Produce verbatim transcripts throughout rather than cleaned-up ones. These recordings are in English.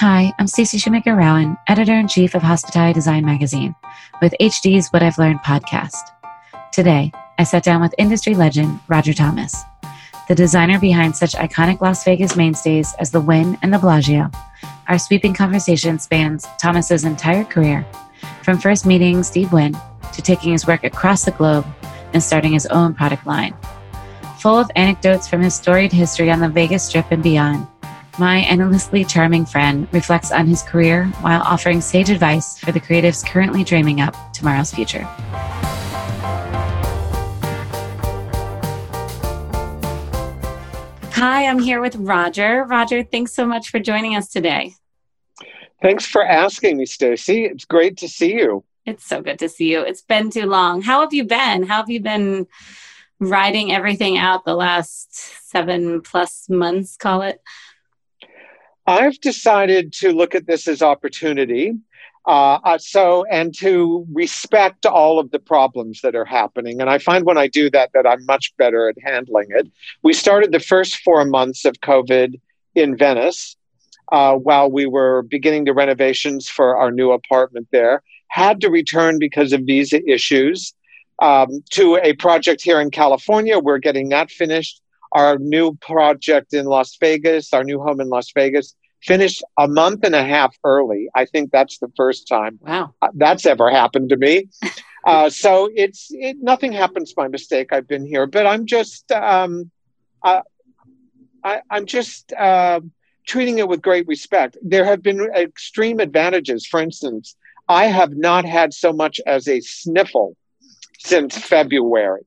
Hi, I'm Stacey Shoemaker Rowan, Editor-in-Chief of Hospitality Design Magazine, with H D's What I've Learned podcast. Today, I sat down with industry legend Roger Thomas, the designer behind such iconic Las Vegas mainstays as the Wynn and the Bellagio. Our sweeping conversation spans Thomas's entire career, from first meeting Steve Wynn to taking his work across the globe and starting his own product line. Full of anecdotes from his storied history on the Vegas Strip and beyond, my endlessly charming friend reflects on his career while offering sage advice for the creatives currently dreaming up tomorrow's future. Hi, I'm here with Roger. Roger, thanks so much for joining us today. Thanks for asking me, Stacey. It's great to see you. It's so good to see you. It's been too long. How have you been? How have you been riding everything out the last seven plus months, call it? I've decided to look at this as opportunity. Uh, uh, so, and to respect all of the problems that are happening. And I find when I do that, that I'm much better at handling it. We started the first four months of COVID in Venice uh, while we were beginning the renovations for our new apartment there. Had to return because of visa issues um, to a project here in California. We're getting that finished. Our new project in Las Vegas, our new home in Las Vegas, finished a month and a half early. I think that's the first time wow. that's ever happened to me. uh, so it's it, nothing happens by mistake. I've been here, but I'm just um, I, I, I'm just uh, treating it with great respect. There have been extreme advantages. For instance, I have not had so much as a sniffle since February.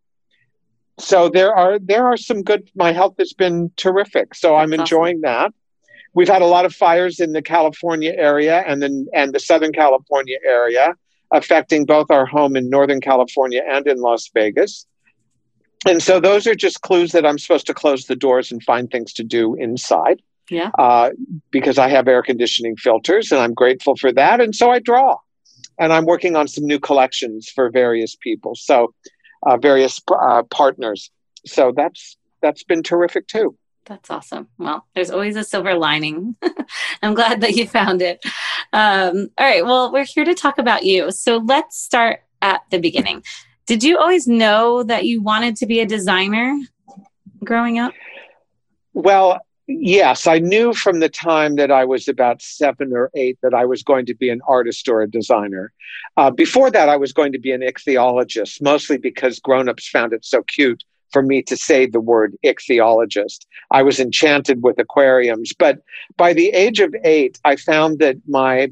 So there are there are some good. My health has been terrific. So That's I'm enjoying awesome. that. We've had a lot of fires in the California area and then and the Southern California area, affecting both our home in Northern California and in Las Vegas. And so those are just clues that I'm supposed to close the doors and find things to do inside. Yeah. Uh, because I have air conditioning filters, and I'm grateful for that. And so I draw, and I'm working on some new collections for various people. So. Uh, various uh, partners. So that's that's been terrific too. That's awesome. Well, there's always a silver lining. I'm glad that you found it. Um, all right. Well, we're here to talk about you. So let's start at the beginning. Did you always know that you wanted to be a designer growing up? Well, yes, I knew from the time that I was about seven or eight that I was going to be an artist or a designer. Uh, before that, I was going to be an ichthyologist, mostly because grown-ups found it so cute for me to say the word ichthyologist. I was enchanted with aquariums. But by the age of eight, I found that my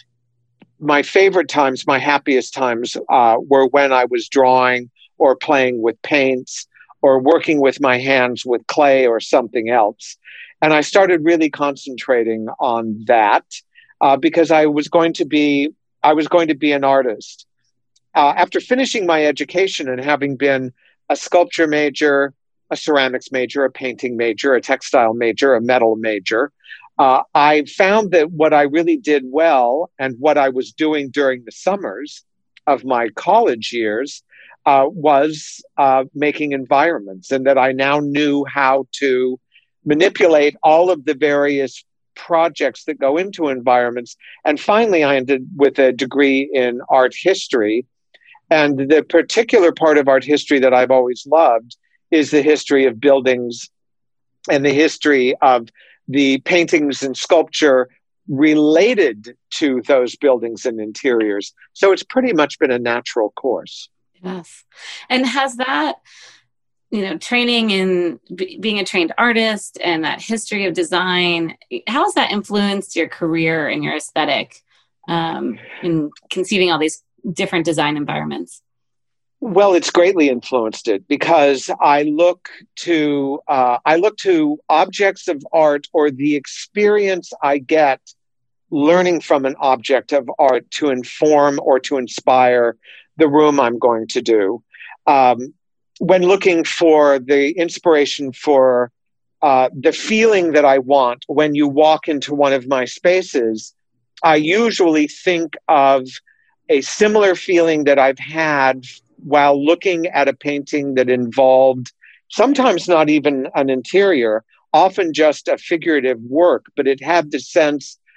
my favorite times, my happiest times, uh, were when I was drawing or playing with paints or working with my hands with clay or something else. And I started really concentrating on that uh, because I was going to be I was going to be an artist. Uh, after finishing my education and having been a sculpture major, a ceramics major, a painting major, a textile major, a metal major, uh, I found that what I really did well and what I was doing during the summers of my college years uh, was uh, making environments, and that I now knew how to manipulate all of the various projects that go into environments. And finally, I ended with a degree in art history. And the particular part of art history that I've always loved is the history of buildings and the history of the paintings and sculpture related to those buildings and interiors. So it's pretty much been a natural course. Yes. And has that, you know, training in b- being a trained artist and that history of design, how has that influenced your career and your aesthetic um, in conceiving all these different design environments? Well, it's greatly influenced it because I look to uh, I look to objects of art or the experience I get learning from an object of art to inform or to inspire the room I'm going to do. Um, when looking for the inspiration for uh, the feeling that I want when you walk into one of my spaces, I usually think of a similar feeling that I've had while looking at a painting that involved sometimes not even an interior, often just a figurative work, but it had the sense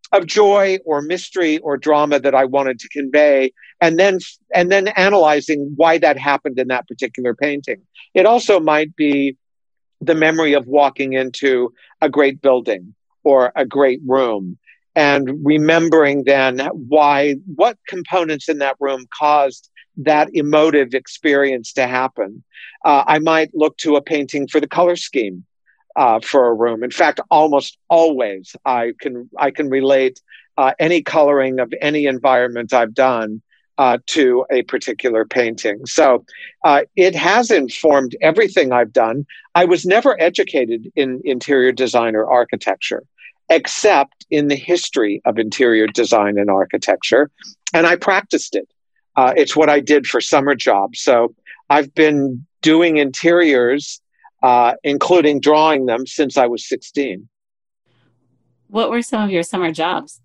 of joy or mystery or drama that I wanted to convey, and then and then analyzing why that happened in that particular painting. It also might be the memory of walking into a great building or a great room and remembering then why, what components in that room caused that emotive experience to happen. Uh, I might look to a painting for the color scheme uh, for a room. In fact, almost always I can I can relate uh, any coloring of any environment I've done uh, to a particular painting. So uh, it has informed everything I've done. I was never educated in interior design or architecture, except in the history of interior design and architecture, and I practiced it. Uh, it's what I did for summer jobs. So I've been doing interiors, uh, including drawing them, since I was sixteen. What were some of your summer jobs?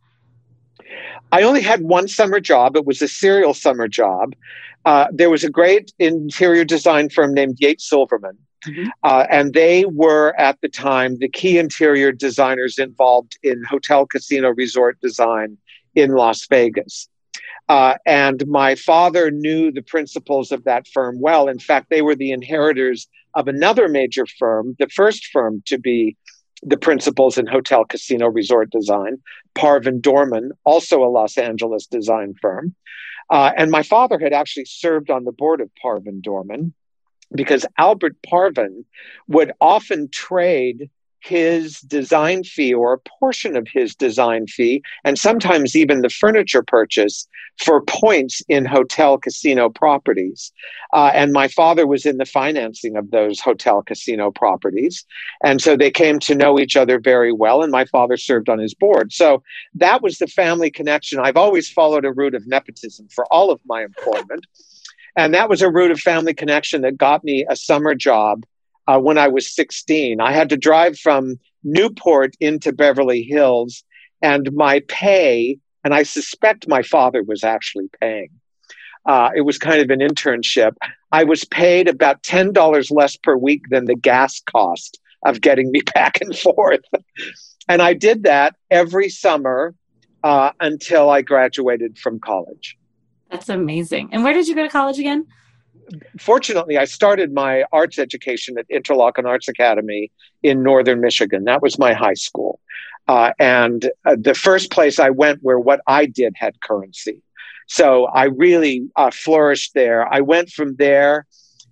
I only had one summer job. It was a serial summer job. Uh, there was a great interior design firm named Yates Silverman. Mm-hmm. Uh, and they were, at the time, the key interior designers involved in hotel, casino, resort design in Las Vegas. Uh, and my father knew the principals of that firm well. In fact, they were the inheritors of another major firm, the first firm to be the principals in hotel, casino, resort design, Parvin Dorman, also a Los Angeles design firm. Uh, and my father had actually served on the board of Parvin Dorman, because Albert Parvin would often trade his design fee or a portion of his design fee, and sometimes even the furniture purchase, for points in hotel casino properties. Uh, and my father was in the financing of those hotel casino properties. And so they came to know each other very well, and my father served on his board. So that was the family connection. I've always followed a route of nepotism for all of my employment. And that was a route of family connection that got me a summer job uh, when I was sixteen. I had to drive from Newport into Beverly Hills, and my pay, and I suspect my father was actually paying, uh, it was kind of an internship. I was paid about ten dollars less per week than the gas cost of getting me back and forth. And I did that every summer uh, until I graduated from college. That's amazing. And where did you go to college again? Fortunately, I started my arts education at Interlochen Arts Academy in Northern Michigan. That was my high school. Uh, and uh, the first place I went where what I did had currency. So I really uh, flourished there. I went from there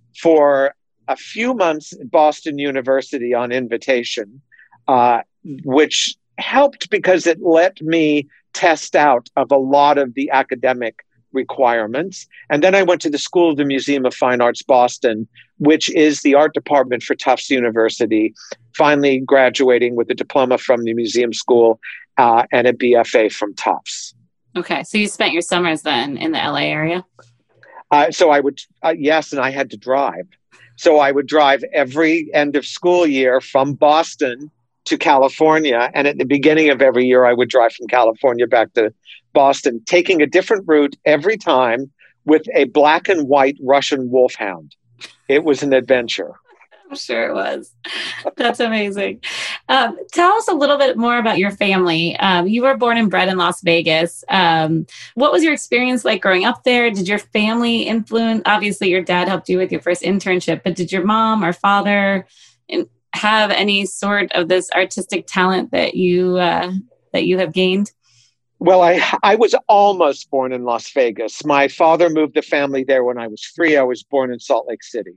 for a few months at Boston University on invitation, uh, which helped because it let me test out of a lot of the academic requirements. And then I went to the School of the Museum of Fine Arts, Boston, which is the art department for Tufts University, finally graduating with a diploma from the museum school uh, and a B F A from Tufts. Okay. So you spent your summers then in the L A area? Uh, so I would, uh, yes, and I had to drive. So I would drive every end of school year from Boston to California. And at the beginning of every year, I would drive from California back to Boston, taking a different route every time with a black and white Russian wolfhound. It was an adventure. I'm sure it was. That's amazing. Um, tell us a little bit more about your family. Um, you were born and bred in Las Vegas. Um, what was your experience like growing up there? Did your family influence? Obviously, your dad helped you with your first internship, but did your mom or father have any sort of this artistic talent that you uh, that you have gained? Well, I I was almost born in Las Vegas. My father moved the family there when I was three. I was born in Salt Lake City.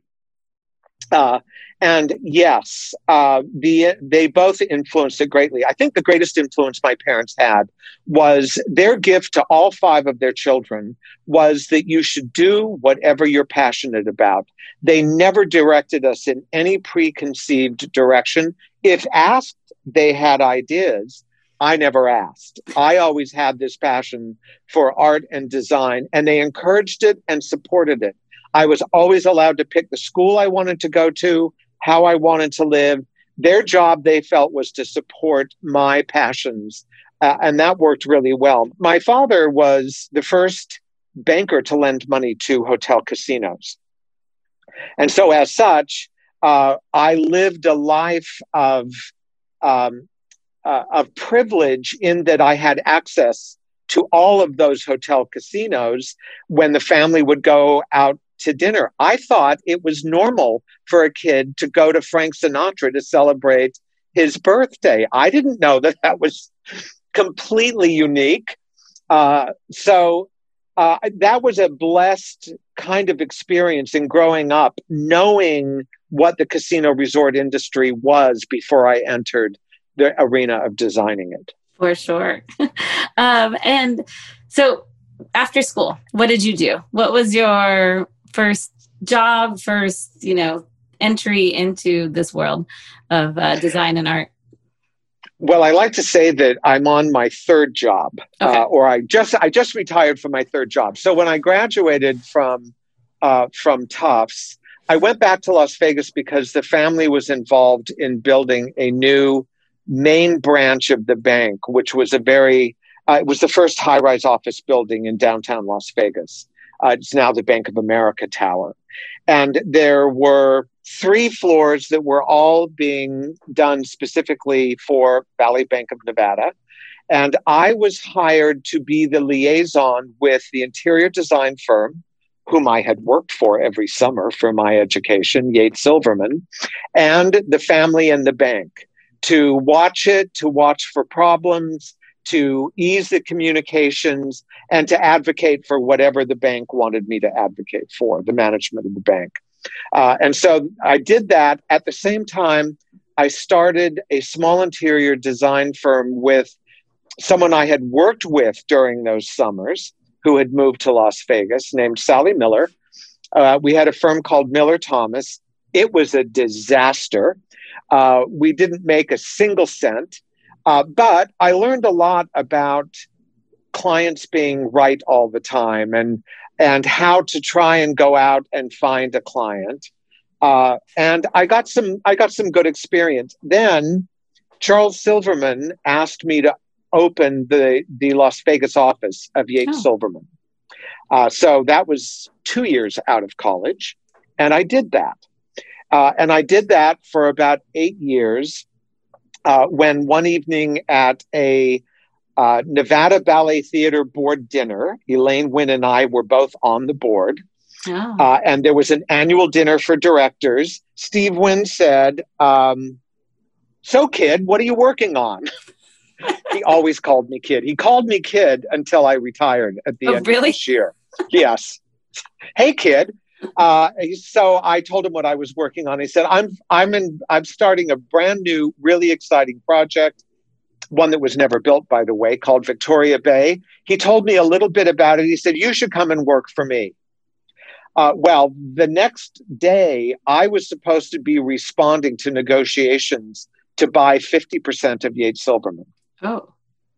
Uh, and yes, uh, the, they both influenced it greatly. I think the greatest influence my parents had was their gift to all five of their children was that you should do whatever you're passionate about. They never directed us in any preconceived direction. If asked, they had ideas. I never asked. I always had this passion for art and design, and they encouraged it and supported it. I was always allowed to pick the school I wanted to go to, how I wanted to live. Their job, they felt, was to support my passions, uh, and that worked really well. My father was the first banker to lend money to hotel casinos. And so as such, uh, I lived a life of um, uh, of privilege in that I had access to all of those hotel casinos when the family would go out to dinner. I thought it was normal for a kid to go to Frank Sinatra to celebrate his birthday. I didn't know that that was completely unique. Uh, so uh, that was a blessed kind of experience in growing up, knowing what the casino resort industry was before I entered the arena of designing it. For sure. um, and so after school, what did you do? What was your first job, first, you know, entry into this world of uh, design and art? Well, I like to say that I'm on my third job, okay. uh, or I just I just retired from my third job. So when I graduated from uh, from Tufts, I went back to Las Vegas because the family was involved in building a new main branch of the bank, which was a very uh, it was the first high-rise office building in downtown Las Vegas. Uh, it's now the Bank of America Tower, and there were three floors that were all being done specifically for Valley Bank of Nevada. And I was hired to be the liaison with the interior design firm, whom I had worked for every summer for my education, Yates Silverman, and the family and the bank, to watch it, to watch for problems, to ease the communications, and to advocate for whatever the bank wanted me to advocate for, the management of the bank. Uh, and so I did that. At the same time, I started a small interior design firm with someone I had worked with during those summers who had moved to Las Vegas, named Sally Miller. Uh, we had a firm called Miller Thomas. It was a disaster. Uh, we didn't make a single cent, uh, but I learned a lot about clients being right all the time and and how to try and go out and find a client. Uh, and I got some I got some good experience. Then Charles Silverman asked me to open the, the Las Vegas office of Yates oh. Silverman. Uh, so that was two years out of college. And I did that. Uh, and I did that for about eight years uh, when one evening at a Uh, Nevada Ballet Theater board dinner, Elaine Wynn and I were both on the board. Oh. Uh, and there was an annual dinner for directors. Steve Wynn said, um, so kid, what are you working on? He always called me kid. He called me kid until I retired at the oh, end really? of this year. Yes. Hey, kid. Uh, so I told him what I was working on. He said, I'm, I'm in, I'm starting a brand new, really exciting project. One that was never built, by the way, called Victoria Bay. He told me a little bit about it. He said, you should come and work for me. Uh, well, the next day, I was supposed to be responding to negotiations to buy fifty percent of Yates Silverman. Oh.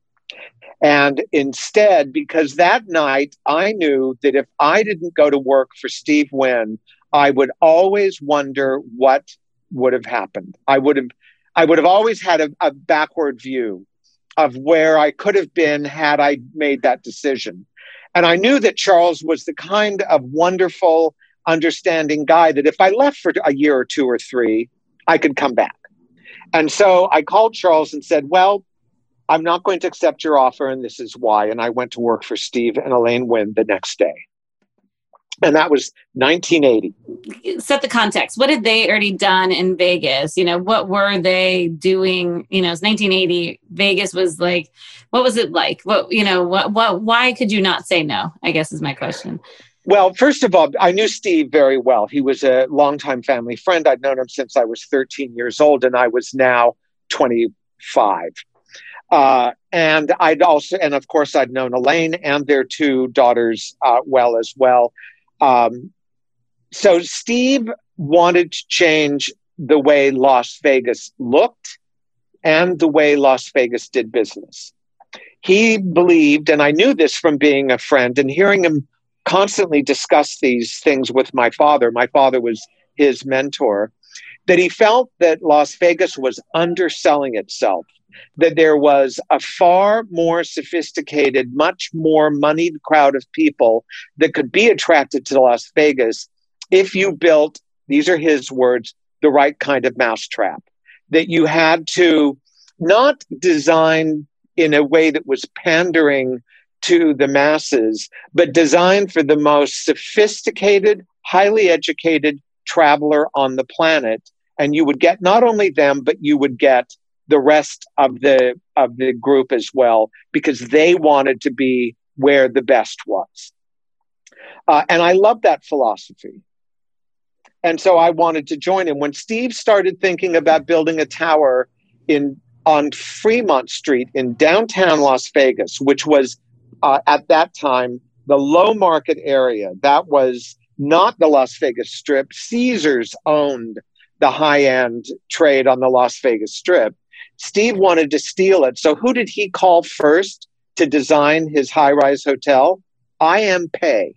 And instead, because that night, I knew that if I didn't go to work for Steve Wynn, I would always wonder what would have happened. I would have I would have always had a, a backward view of where I could have been had I made that decision. And I knew that Charles was the kind of wonderful, understanding guy that if I left for a year or two or three, I could come back. And so I called Charles and said, well, I'm not going to accept your offer, and this is why. And I went to work for Steve and Elaine Wynn the next day. And that was nineteen eighty. Set the context. What had they already done in Vegas? You know, what were they doing? You know, it's nineteen eighty. Vegas was like, what was it like? What, you know, what, what, why could you not say no? I guess is my question. Well, first of all, I knew Steve very well. He was a longtime family friend. I'd known him since I was thirteen years old, and I was now twenty-five. Uh, and I'd also, and of course, I'd known Elaine and their two daughters uh, well as well. Um, so Steve wanted to change the way Las Vegas looked and the way Las Vegas did business. He believed, and I knew this from being a friend and hearing him constantly discuss these things with my father. My father was his mentor, that he felt that Las Vegas was underselling itself, that there was a far more sophisticated, much more moneyed crowd of people that could be attracted to Las Vegas if you built, these are his words, the right kind of mousetrap. That you had to not designed in a way that was pandering to the masses, but designed for the most sophisticated, highly educated traveler on the planet. And you would get not only them, but you would get the rest of the of the group as well, because they wanted to be where the best was. Uh, and I love that philosophy. And so I wanted to join him. When Steve started thinking about building a tower in on Fremont Street in downtown Las Vegas, which was uh, at that time the low market area, that was not the Las Vegas Strip. Caesars owned the high-end trade on the Las Vegas Strip. Steve wanted to steal it. So who did he call first to design his high-rise hotel? I M Pei.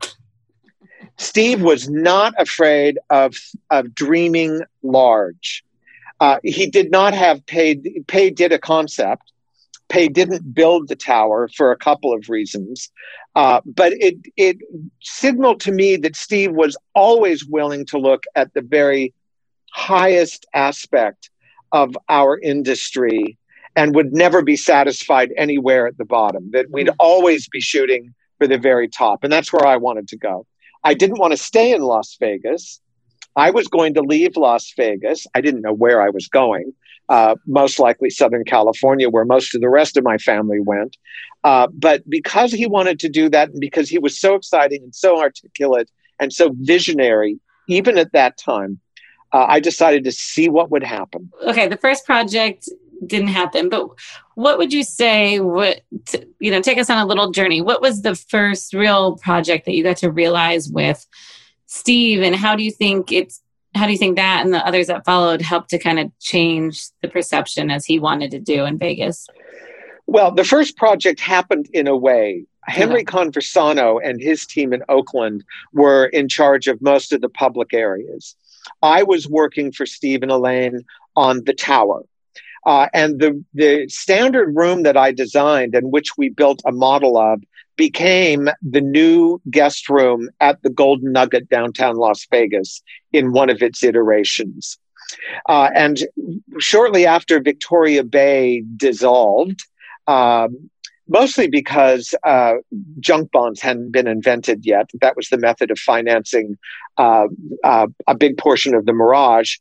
Steve was not afraid of, of dreaming large. Uh, he did not have Pei. Pei did a concept. Pei didn't build the tower for a couple of reasons. Uh, but it, it signaled to me that Steve was always willing to look at the very highest aspect of our industry and would never be satisfied anywhere at the bottom, that we'd always be shooting for the very top. And that's where I wanted to go. I didn't want to stay in Las Vegas. I was going to leave Las Vegas. I didn't know where I was going, uh, most likely Southern California, where most of the rest of my family went. Uh, but because he wanted to do that, and because he was so exciting and so articulate and so visionary, even at that time, uh, I decided to see what would happen. Okay, the first project didn't happen, but what would you say, what, you know, take us on a little journey. What was the first real project that you got to realize with Steve, and how do you think it's, how do you think that and the others that followed helped to kind of change the perception as he wanted to do in Vegas? Well, the first project happened in a way. Henry okay. Conversano and his team in Oakland were in charge of most of the public areas. I was working for Steve and Elaine on the tower. Uh, and the, the standard room that I designed and which we built a model of became the new guest room at the Golden Nugget downtown Las Vegas in one of its iterations. Uh, and shortly after Victoria Bay dissolved, um, mostly because uh, junk bonds hadn't been invented yet. That was the method of financing uh, uh, a big portion of the Mirage.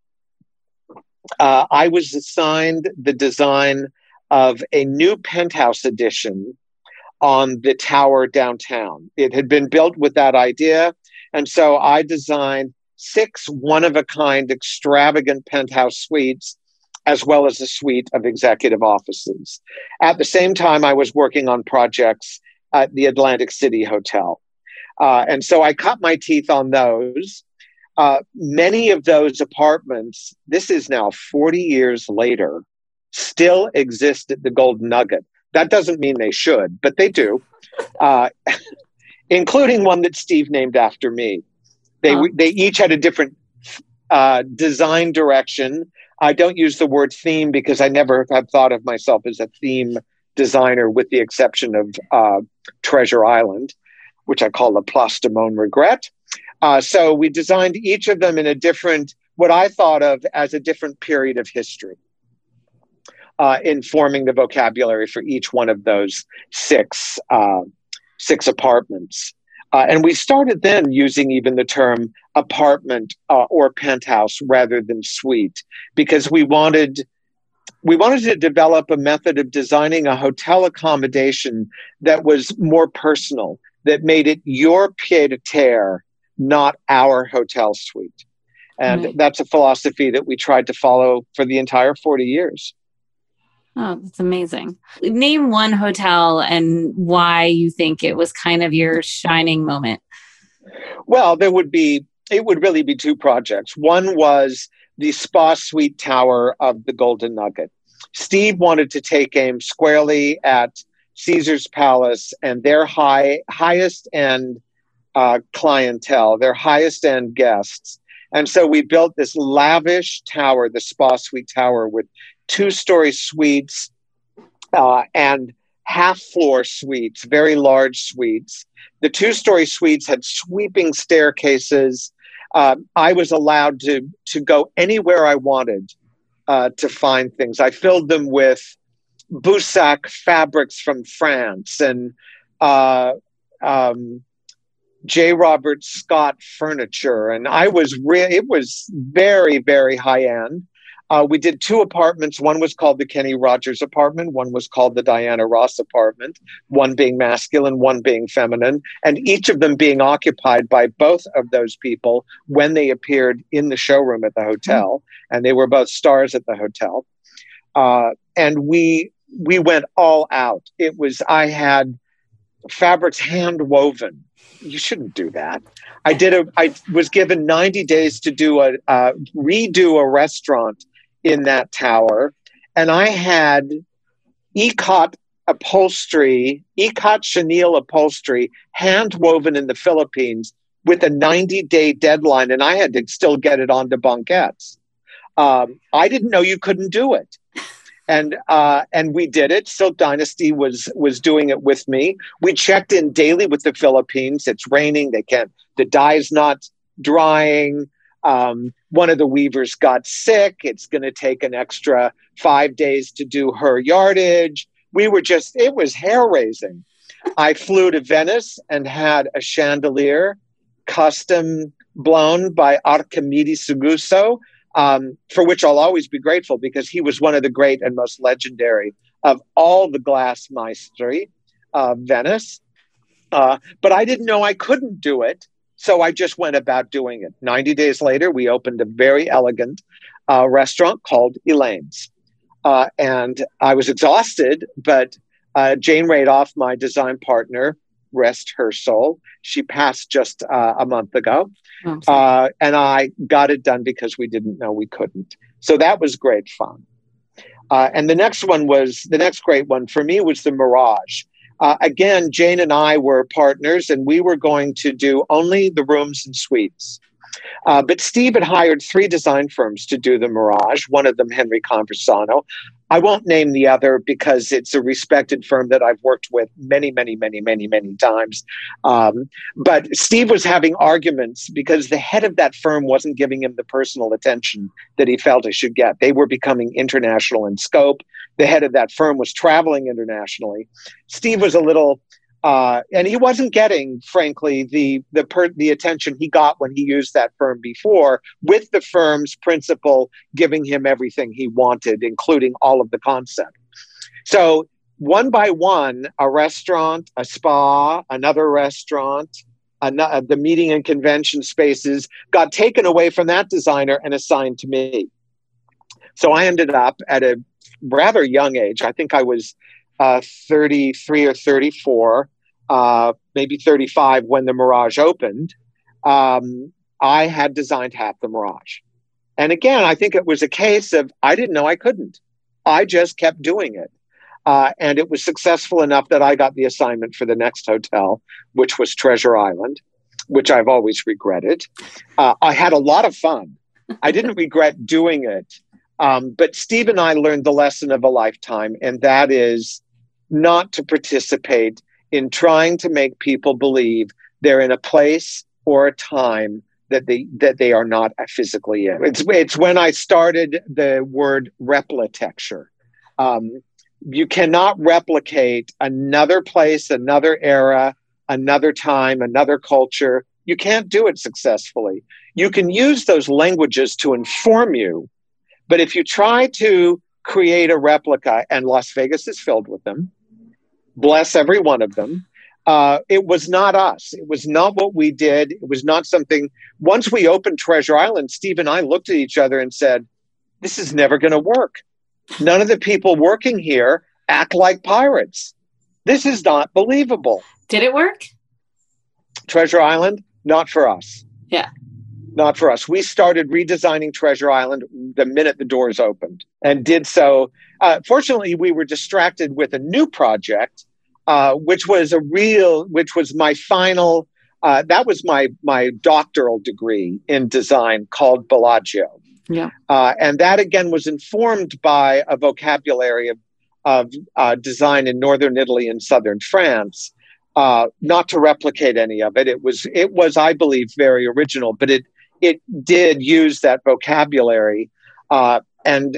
Uh, I was assigned the design of a new penthouse addition on the tower downtown. It had been built with that idea. And so I designed six one-of-a-kind extravagant penthouse suites, as well as a suite of executive offices. At the same time, I was working on projects at the Atlantic City Hotel. Uh, and so I cut my teeth on those. Uh, many of those apartments, this is now forty years later, still exist at the Golden Nugget. That doesn't mean they should, but they do, uh, including one that Steve named after me. They, huh. they each had a different uh, design direction. I don't use the word theme because I never have thought of myself as a theme designer, with the exception of uh, Treasure Island, which I call the Place de Mon Regret. Uh, so we designed each of them in a different, what I thought of as a different period of history, uh, informing the vocabulary for each one of those six, uh, six apartments. Uh, and we started then using even the term apartment uh, or penthouse rather than suite, because we wanted we wanted to develop a method of designing a hotel accommodation that was more personal, that made it your pied-à-terre, not our hotel suite. And right. that's a philosophy that we tried to follow for the entire forty years. Oh, that's amazing. Name one hotel and why you think it was kind of your shining moment. Well, there would be, it would really be two projects. One was the Spa Suite Tower of the Golden Nugget. Steve wanted to take aim squarely at Caesar's Palace and their high, highest end uh, clientele, their highest end guests. And so we built this lavish tower, the Spa Suite Tower, with two-story suites uh, and half-floor suites, very large suites. The two-story suites had sweeping staircases. Uh, I was allowed to, to go anywhere I wanted uh, to find things. I filled them with Boussac fabrics from France and uh, um, J. Robert Scott furniture. And I was really, it was very, very high end. Uh, we did two apartments. One was called the Kenny Rogers apartment. One was called the Diana Ross apartment, one being masculine, one being feminine, and each of them being occupied by both of those people when they appeared in the showroom at the hotel. And they were both stars at the hotel. Uh, and we, we went all out. It was, I had fabrics hand woven. You shouldn't do that. I did a, I was given ninety days to do a, uh, redo a restaurant in that tower. And I had ikat upholstery, ikat chenille upholstery, hand woven in the Philippines with a ninety day deadline. And I had to still get it onto banquettes. Um, I didn't know you couldn't do it. And uh, and we did it. Silk Dynasty was was doing it with me. We checked in daily with the Philippines. It's raining. They can't. The dye's not drying. Um, one of the weavers got sick. It's going to take an extra five days to do her yardage. We were just. It was hair raising. I flew to Venice and had a chandelier custom blown by Archimedes Suguso. Um, for which I'll always be grateful because he was one of the great and most legendary of all the glass maestri of Venice. Uh, but I didn't know I couldn't do it, so I just went about doing it. ninety days later, we opened a very elegant uh, restaurant called Elaine's. Uh, and I was exhausted, but uh, Jane Radoff, my design partner, rest her soul, she passed just uh, a month ago. Oh, uh, and I got it done because we didn't know we couldn't. So that was great fun. Uh, and the next one was, the next great one for me was the Mirage. Uh, again, Jane and I were partners and we were going to do only the rooms and suites. Uh, but Steve had hired three design firms to do the Mirage, one of them Henry Conversano. I won't name the other because it's a respected firm that I've worked with many, many, many, many, many times. Um, but Steve was having arguments because the head of that firm wasn't giving him the personal attention that he felt he should get. They were becoming international in scope. The head of that firm was traveling internationally. Steve was a little... Uh, and he wasn't getting, frankly, the the per, the attention he got when he used that firm before, with the firm's principal giving him everything he wanted, including all of the concept. So one by one, a restaurant, a spa, another restaurant, an- uh, the meeting and convention spaces got taken away from that designer and assigned to me. So I ended up at a rather young age. I think I was uh, thirty-three or thirty-four. Uh, maybe thirty-five when the Mirage opened, um, I had designed half the Mirage. And again, I think it was a case of I didn't know I couldn't. I just kept doing it. Uh, and it was successful enough that I got the assignment for the next hotel, which was Treasure Island, which I've always regretted. Uh, I had a lot of fun. I didn't regret doing it. Um, but Steve and I learned the lesson of a lifetime, and that is not to participate in trying to make people believe they're in a place or a time that they that they are not physically in. It's it's when I started the word replitecture. Um, you cannot replicate another place, another era, another time, another culture. You can't do it successfully. You can use those languages to inform you, but if you try to create a replica, and Las Vegas is filled with them, bless every one of them. Uh, it was not us. It was not what we did. It was not something. Once we opened Treasure Island, Steve and I looked at each other and said, this is never going to work. None of the people working here act like pirates. This is not believable. Did it work? Treasure Island, not for us. Yeah. Not for us. We started redesigning Treasure Island the minute the doors opened and did so. Uh, fortunately, we were distracted with a new project, uh, which was a real, which was my final, uh, that was my my doctoral degree in design called Bellagio. Yeah. Uh, and that, again, was informed by a vocabulary of, of uh, design in northern Italy and southern France. Uh, not to replicate any of it. It was, it was, I believe, very original, but it it did use that vocabulary. Uh, and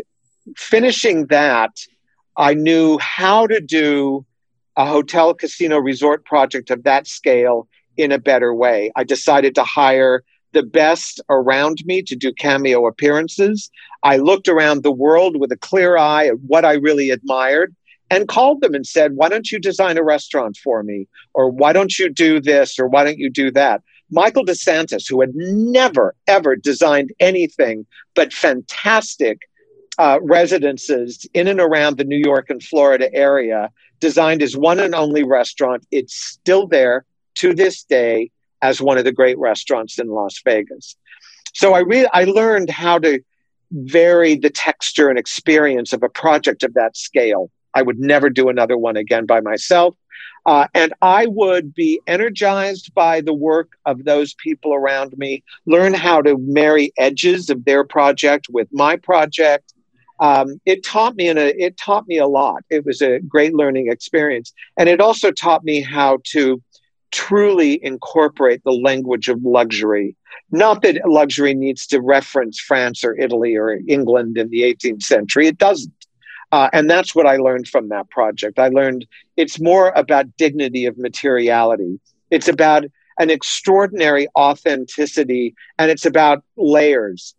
finishing that, I knew how to do a hotel, casino, resort project of that scale in a better way. I decided to hire the best around me to do cameo appearances. I looked around the world with a clear eye at what I really admired and called them and said, why don't you design a restaurant for me? Or why don't you do this? Or why don't you do that? Michael DeSantis, who had never, ever designed anything but fantastic uh, residences in and around the New York and Florida area, designed his one and only restaurant. It's still there to this day as one of the great restaurants in Las Vegas. So I re- I learned how to vary the texture and experience of a project of that scale. I would never do another one again by myself. Uh, and I would be energized by the work of those people around me, learn how to marry edges of their project with my project. Um, it taught me in a, it taught me a lot. It was a great learning experience. And it also taught me how to truly incorporate the language of luxury. Not that luxury needs to reference France or Italy or England in the eighteenth century. It doesn't. Uh, and that's what I learned from that project. I learned it's more about dignity of materiality. It's about an extraordinary authenticity, and it's about layers.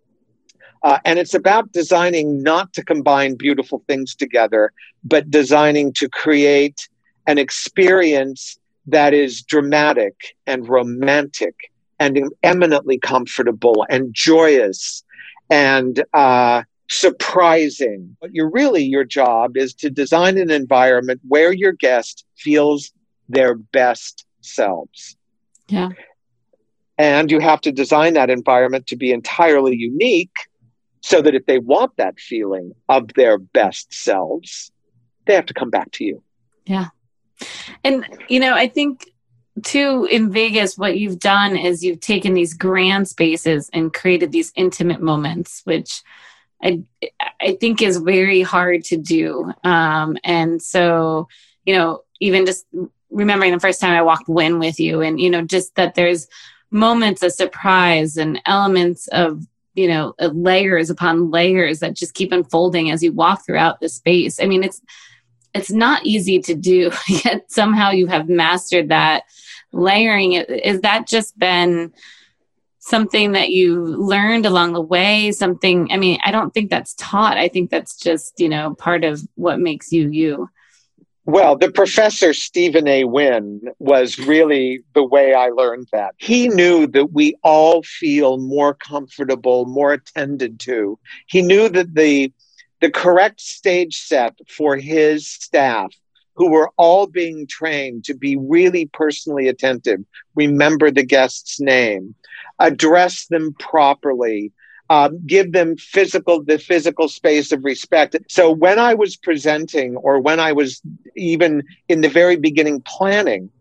Uh, and it's about designing not to combine beautiful things together, but designing to create an experience that is dramatic and romantic and eminently comfortable and joyous and uh, surprising. But you're really, your job is to design an environment where your guest feels their best selves. Yeah. And you have to design that environment to be entirely unique so that if they want that feeling of their best selves, they have to come back to you. Yeah. And, you know, I think too, in Vegas, what you've done is you've taken these grand spaces and created these intimate moments, which I I think is very hard to do. Um, and so, you know, even just remembering the first time I walked Wynn with you, and, you know, just that there's moments of surprise and elements of, you know, layers upon layers that just keep unfolding as you walk throughout the space. I mean, it's it's not easy to do, yet somehow you have mastered that layering. Is that just been something that you learned along the way? Something, I mean, I don't think that's taught. I think that's just, you know, part of what makes you, you. Well, the professor, Stephen A. Wynn, was really the way I learned that. He knew that we all feel more comfortable, more attended to. He knew that the the correct stage set for his staff, who were all being trained to be really personally attentive, remember the guest's name, address them properly, uh, give them physical, the physical space of respect. So when I was presenting, or when I was even in the very beginning planning,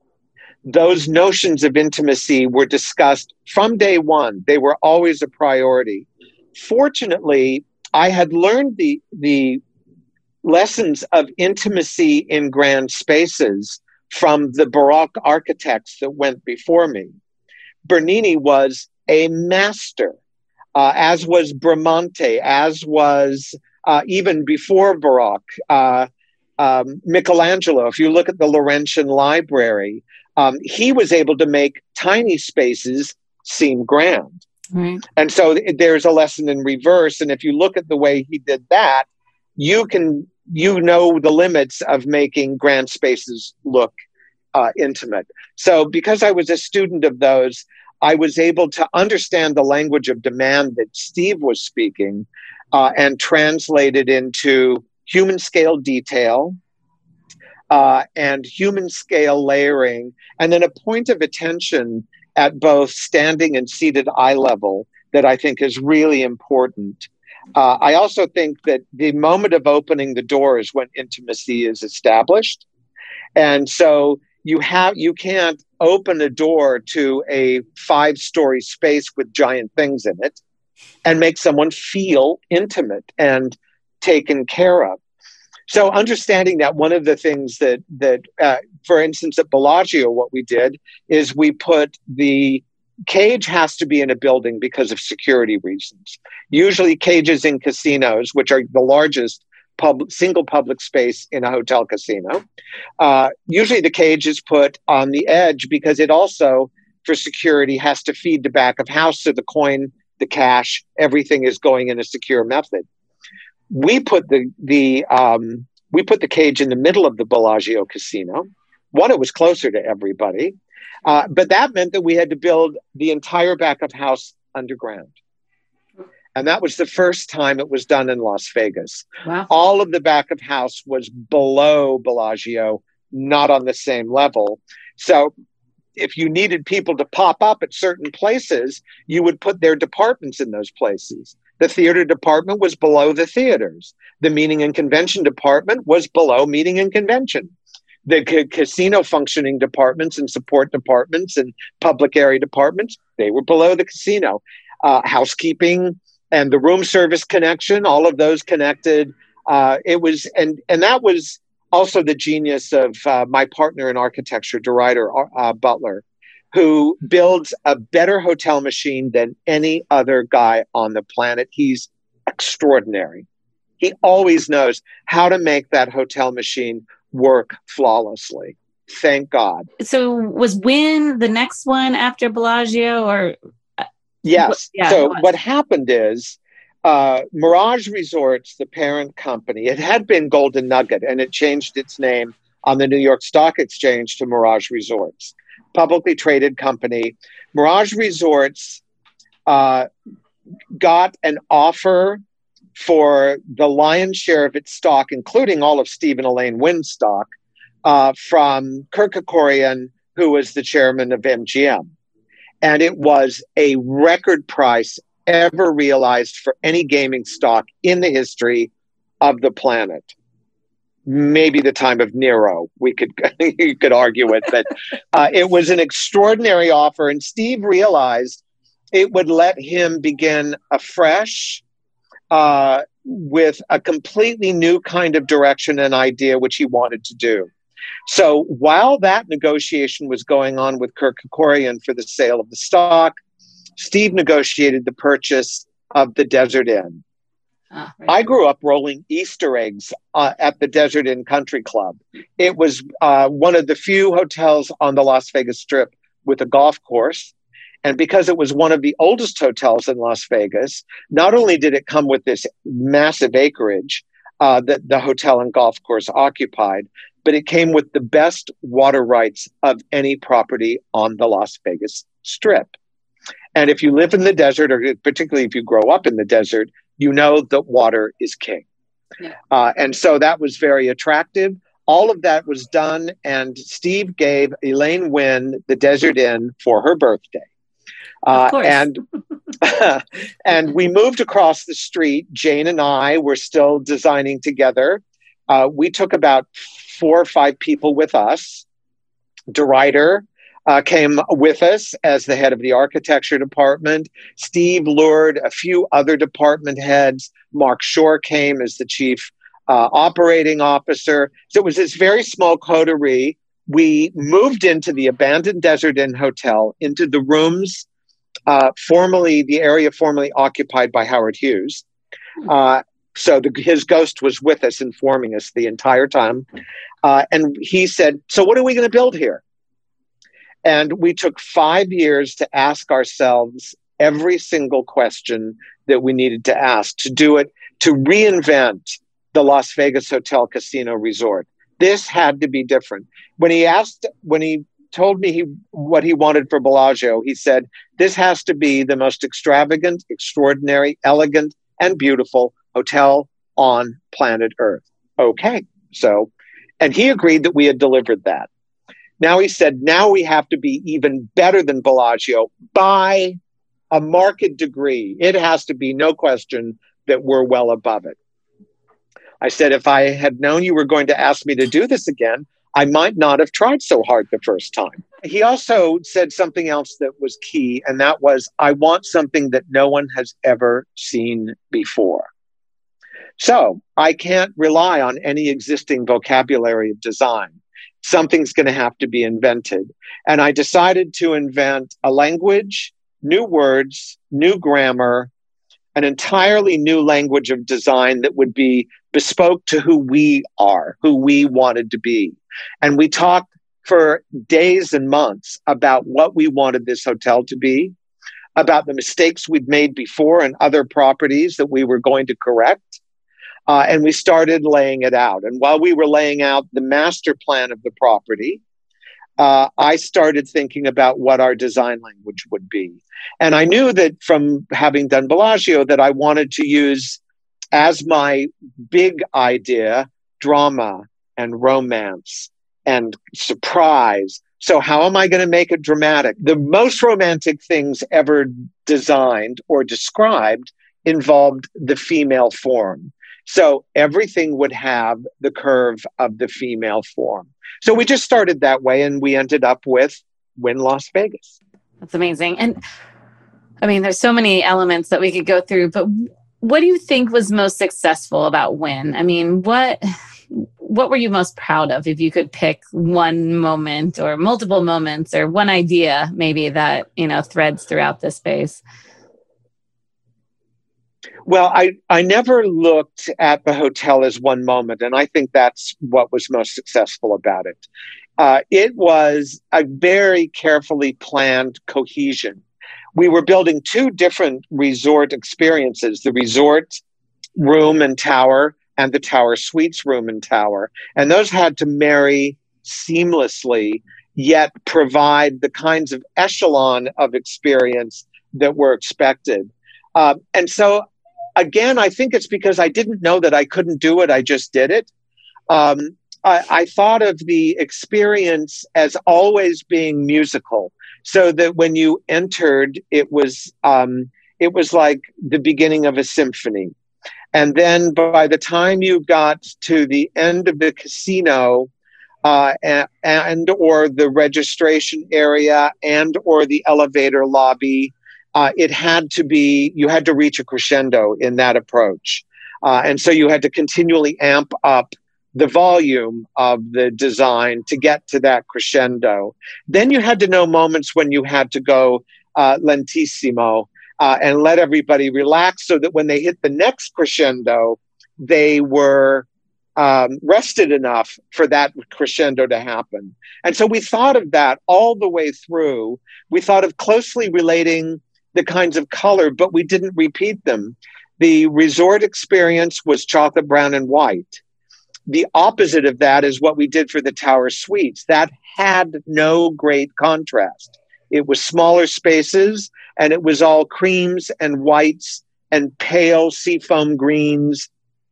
those notions of intimacy were discussed from day one. They were always a priority. Fortunately, I had learned the the lessons of intimacy in grand spaces from the Baroque architects that went before me. Bernini was a master, uh, as was Bramante, as was uh, even before Baroque, uh, um, Michelangelo. If you look at the Laurentian Library, um, he was able to make tiny spaces seem grand. Right. And so there's a lesson in reverse. And if you look at the way he did that, you can, you know, the limits of making grand spaces look uh, intimate. So because I was a student of those, I was able to understand the language of demand that Steve was speaking uh, and translate it into human scale detail uh, and human scale layering, and then a point of attention at both standing and seated eye level that I think is really important. Uh, I also think that the moment of opening the door is when intimacy is established. And so you have you can't open a door to a five-story space with giant things in it and make someone feel intimate and taken care of. So understanding that, one of the things that, that uh, for instance, at Bellagio, what we did is we put the cage has to be in a building because of security reasons. Usually cages in casinos, which are the largest pub, single public space in a hotel casino, uh, usually the cage is put on the edge because it also, for security, has to feed the back of house, so the coin, the cash, everything is going in a secure method. We put the the um, we put the cage in the middle of the Bellagio casino. One, it was closer to everybody, uh, but that meant that we had to build the entire back of house underground. And that was the first time it was done in Las Vegas. Wow. All of the back of house was below Bellagio, not on the same level. So if you needed people to pop up at certain places, you would put their departments in those places. The theater department was below the theaters. The meeting and convention department was below meeting and convention. The ca- casino functioning departments and support departments and public area departments, they were below the casino. Uh, housekeeping and the room service connection, all of those connected. Uh, it was, and and that was also the genius of uh, my partner in architecture, DeRuyter uh, Butler, who builds a better hotel machine than any other guy on the planet. He's extraordinary. He always knows how to make that hotel machine work flawlessly. Thank God. So was Wynn the next one after Bellagio, or? Yes. Yeah, so what happened is uh, Mirage Resorts, the parent company, it had been Golden Nugget, and it changed its name on the New York Stock Exchange to Mirage Resorts, publicly traded company. Mirage Resorts uh, got an offer for the lion's share of its stock, including all of Steve and Elaine Wynn's stock, uh, from Kirk Kerkorian, who was the chairman of M G M. And it was a record price ever realized for any gaming stock in the history of the planet. Maybe the time of Nero, we could you could argue it, but uh, it was an extraordinary offer. And Steve realized it would let him begin afresh uh, with a completely new kind of direction and idea, which he wanted to do. So while that negotiation was going on with Kirk Kerkorian for the sale of the stock, Steve negotiated the purchase of the Desert Inn. Ah, right. I grew up rolling Easter eggs uh, at the Desert Inn Country Club. It was uh, one of the few hotels on the Las Vegas Strip with a golf course. And because it was one of the oldest hotels in Las Vegas, not only did it come with this massive acreage uh, that the hotel and golf course occupied, but it came with the best water rights of any property on the Las Vegas Strip. And if you live in the desert, or particularly if you grow up in the desert, you know that water is king. Yeah. Uh, and so that was very attractive. All of that was done, and Steve gave Elaine Wynn the Desert Inn for her birthday. Uh, and and we moved across the street. Jane and I were still designing together. Uh, we took about four or five people with us. DeRuyter uh, came with us as the head of the architecture department. Steve lured a few other department heads. Mark Shore came as the chief uh, operating officer. So it was this very small coterie. We moved into the abandoned Desert Inn Hotel, into the rooms, uh, formerly, the area formerly occupied by Howard Hughes. Uh, So the, his ghost was with us, informing us the entire time. Uh, and he said, so what are we going to build here? And we took five years to ask ourselves every single question that we needed to ask, to do it, to reinvent the Las Vegas Hotel Casino Resort. This had to be different. When he asked, when he told me he, what he wanted for Bellagio, he said, this has to be the most extravagant, extraordinary, elegant, and beautiful hotel on planet Earth. Okay. So, and he agreed that we had delivered that. Now he said, now we have to be even better than Bellagio by a marked degree. It has to be no question that we're well above it. I said, if I had known you were going to ask me to do this again, I might not have tried so hard the first time. He also said something else that was key, and that was, I want something that no one has ever seen before. So I can't rely on any existing vocabulary of design. something's going to have to be invented. And I decided to invent a language, new words, new grammar, an entirely new language of design that would be bespoke to who we are, who we wanted to be. And we talked for days and months about what we wanted this hotel to be, about the mistakes we'd made before and other properties that we were going to correct. Uh, and we started laying it out. And while we were laying out the master plan of the property, uh, I started thinking about what our design language would be. And I knew that from having done Bellagio that I wanted to use as my big idea drama and romance and surprise. So how am I going to make it dramatic? The most romantic things ever designed or described involved the female form. So everything would have the curve of the female form. So we just started that way, and we ended up with Wynn Las Vegas. That's amazing. And I mean, there's so many elements that we could go through, but what do you think was most successful about Wynn? I mean, what what were you most proud of, if you could pick one moment or multiple moments or one idea maybe that, you know, threads throughout this space? Well, I, I never looked at the hotel as one moment, and I think that's what was most successful about it. Uh, it was a very carefully planned cohesion. We were building two different resort experiences, the resort room and tower and the tower suites room and tower. And those had to marry seamlessly, yet provide the kinds of echelon of experience that were expected. Uh, and so Again, I think it's because I didn't know that I couldn't do it. I just did it. Um, I, I thought of the experience as always being musical, so that when you entered, it was um, it was like the beginning of a symphony. And then by the time you got to the end of the casino, uh, and, and or the registration area, and or the elevator lobby, Uh, it had to be, you had to reach a crescendo in that approach. Uh, and so you had to continually amp up the volume of the design to get to that crescendo. Then you had to know moments when you had to go uh, lentissimo uh, and let everybody relax, so that when they hit the next crescendo, they were um, rested enough for that crescendo to happen. And so we thought of that all the way through. We thought of closely relating the kinds of color, but we didn't repeat them. The resort experience was chocolate brown and white. The opposite of that is what we did for the tower suites. That had no great contrast. It was smaller spaces, and it was all creams and whites and pale seafoam greens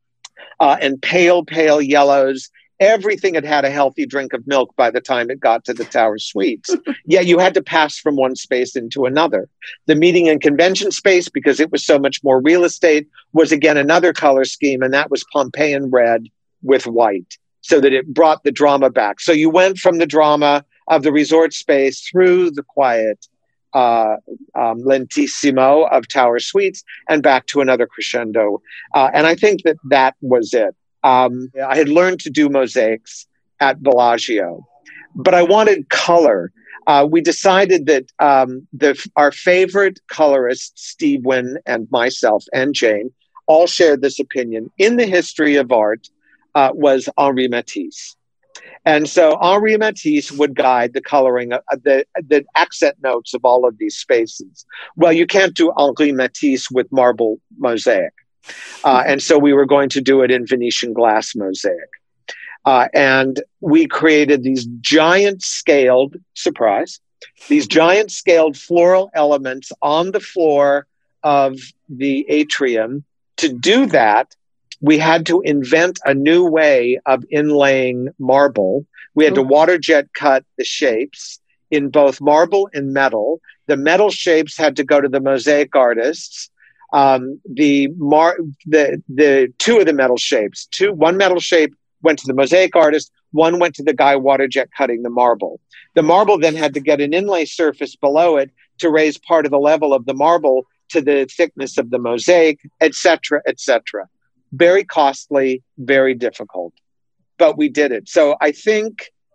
uh, and pale, pale yellows. Everything had had a healthy drink of milk by the time it got to the tower suites. Yeah, you had to pass from one space into another. The meeting and convention space, because it was so much more real estate, was again another color scheme, and that was Pompeian red with white, so that it brought the drama back. So you went from the drama of the resort space through the quiet uh, um, lentissimo of tower suites and back to another crescendo. Uh, and I think that that was it. Um, I had learned to do mosaics at Bellagio, but I wanted color. Uh, we decided that um, the, our favorite colorist, Steve Wynn, and myself and Jane, all shared this opinion in the history of art, uh, was Henri Matisse. And so Henri Matisse would guide the coloring, of the, the accent notes of all of these spaces. Well, you can't do Henri Matisse with marble mosaic. Uh, and so we were going to do it in Venetian glass mosaic. Uh, and we created these giant scaled, surprise, these giant scaled floral elements on the floor of the atrium. To do that, we had to invent a new way of inlaying marble. We had to water jet cut the shapes in both marble and metal. The metal shapes had to go to the mosaic artists. Um, the mar the the two of the metal shapes, two one metal shape went to the mosaic artist, one went to the guy water jet cutting the marble. The marble then had to get an inlay surface below it to raise part of the level of the marble to the thickness of the mosaic, et cetera, et cetera. Very costly, very difficult, but we did it. So I think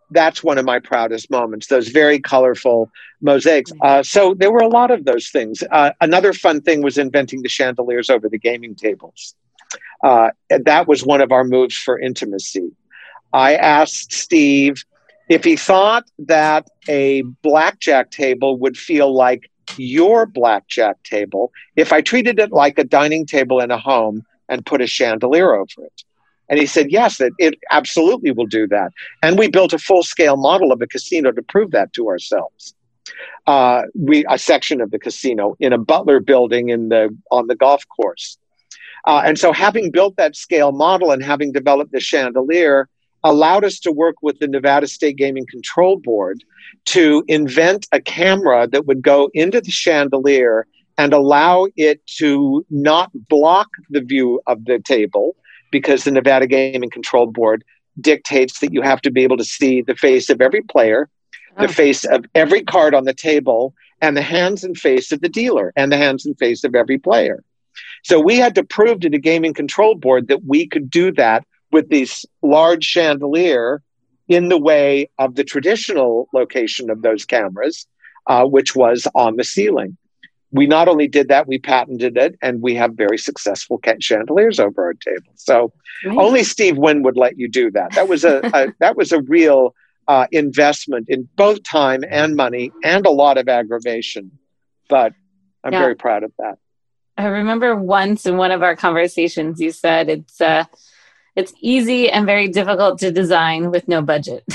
that's one of my proudest moments, those very colorful mosaics. Uh, so there were a lot of those things. Uh, another fun thing was inventing the chandeliers over the gaming tables. Uh, that was one of our moves for intimacy. I asked Steve if he thought that a blackjack table would feel like your blackjack table if I treated it like a dining table in a home and put a chandelier over it. And he said, yes, it, it absolutely will do that. And we built a full-scale model of a casino to prove that to ourselves. Uh, we a section of the casino in a Butler building in the on the golf course. Uh, and so having built that scale model and having developed the chandelier allowed us to work with the Nevada State Gaming Control Board to invent a camera that would go into the chandelier and allow it to not block the view of the table, because the Nevada Gaming Control Board dictates that you have to be able to see the face of every player, the face of every card on the table, and the hands and face of the dealer, and the hands and face of every player. So we had to prove to the Gaming Control Board that we could do that with this large chandelier in the way of the traditional location of those cameras, uh, which was on the ceiling. We not only did that, we patented it, and we have very successful chandeliers over our table. So Amazing. Only Steve Wynn would let you do that. That was a, a that was a real uh, investment in both time and money and a lot of aggravation. But I'm yeah. very proud of that. I remember once in one of our conversations, you said it's uh, it's easy and very difficult to design with no budget.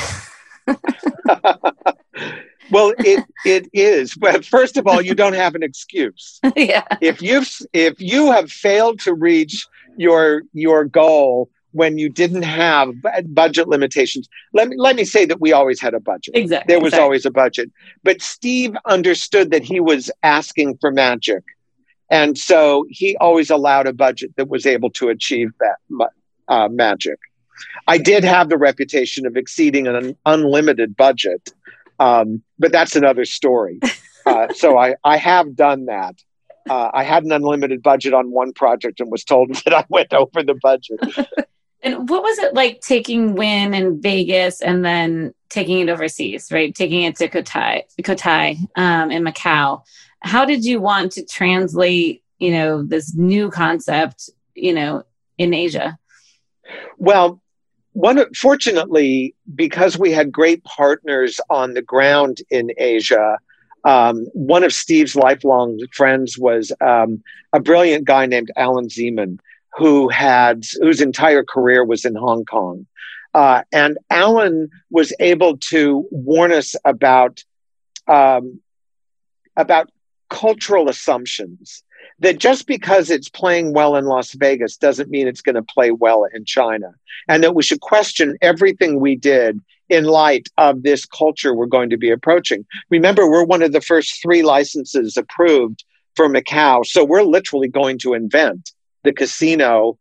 Well, it it is. But first of all, you don't have an excuse. Yeah. If you've if you have failed to reach your your goal when you didn't have budget limitations, let me let me say that we always had a budget. Exactly. There was Sorry. always a budget. But Steve understood that he was asking for magic, and so he always allowed a budget that was able to achieve that uh, magic. I did have the reputation of exceeding an unlimited budget. Um, but that's another story. Uh, so I, I have done that. Uh, I had an unlimited budget on one project and was told that I went over the budget. And what was it like taking Wynn in Vegas and then taking it overseas, right? Taking it to Cotai, Cotai um, in Macau. How did you want to translate, you know, this new concept, you know, in Asia? Well, One, fortunately, because we had great partners on the ground in Asia, um, one of Steve's lifelong friends was um, a brilliant guy named Alan Zeman, who had whose entire career was in Hong Kong. Uh, and Alan was able to warn us about um, about cultural assumptions. That just because it's playing well in Las Vegas doesn't mean it's going to play well in China. And that we should question everything we did in light of this culture we're going to be approaching. Remember, we're one of the first three licenses approved for Macau. So we're literally going to invent the casino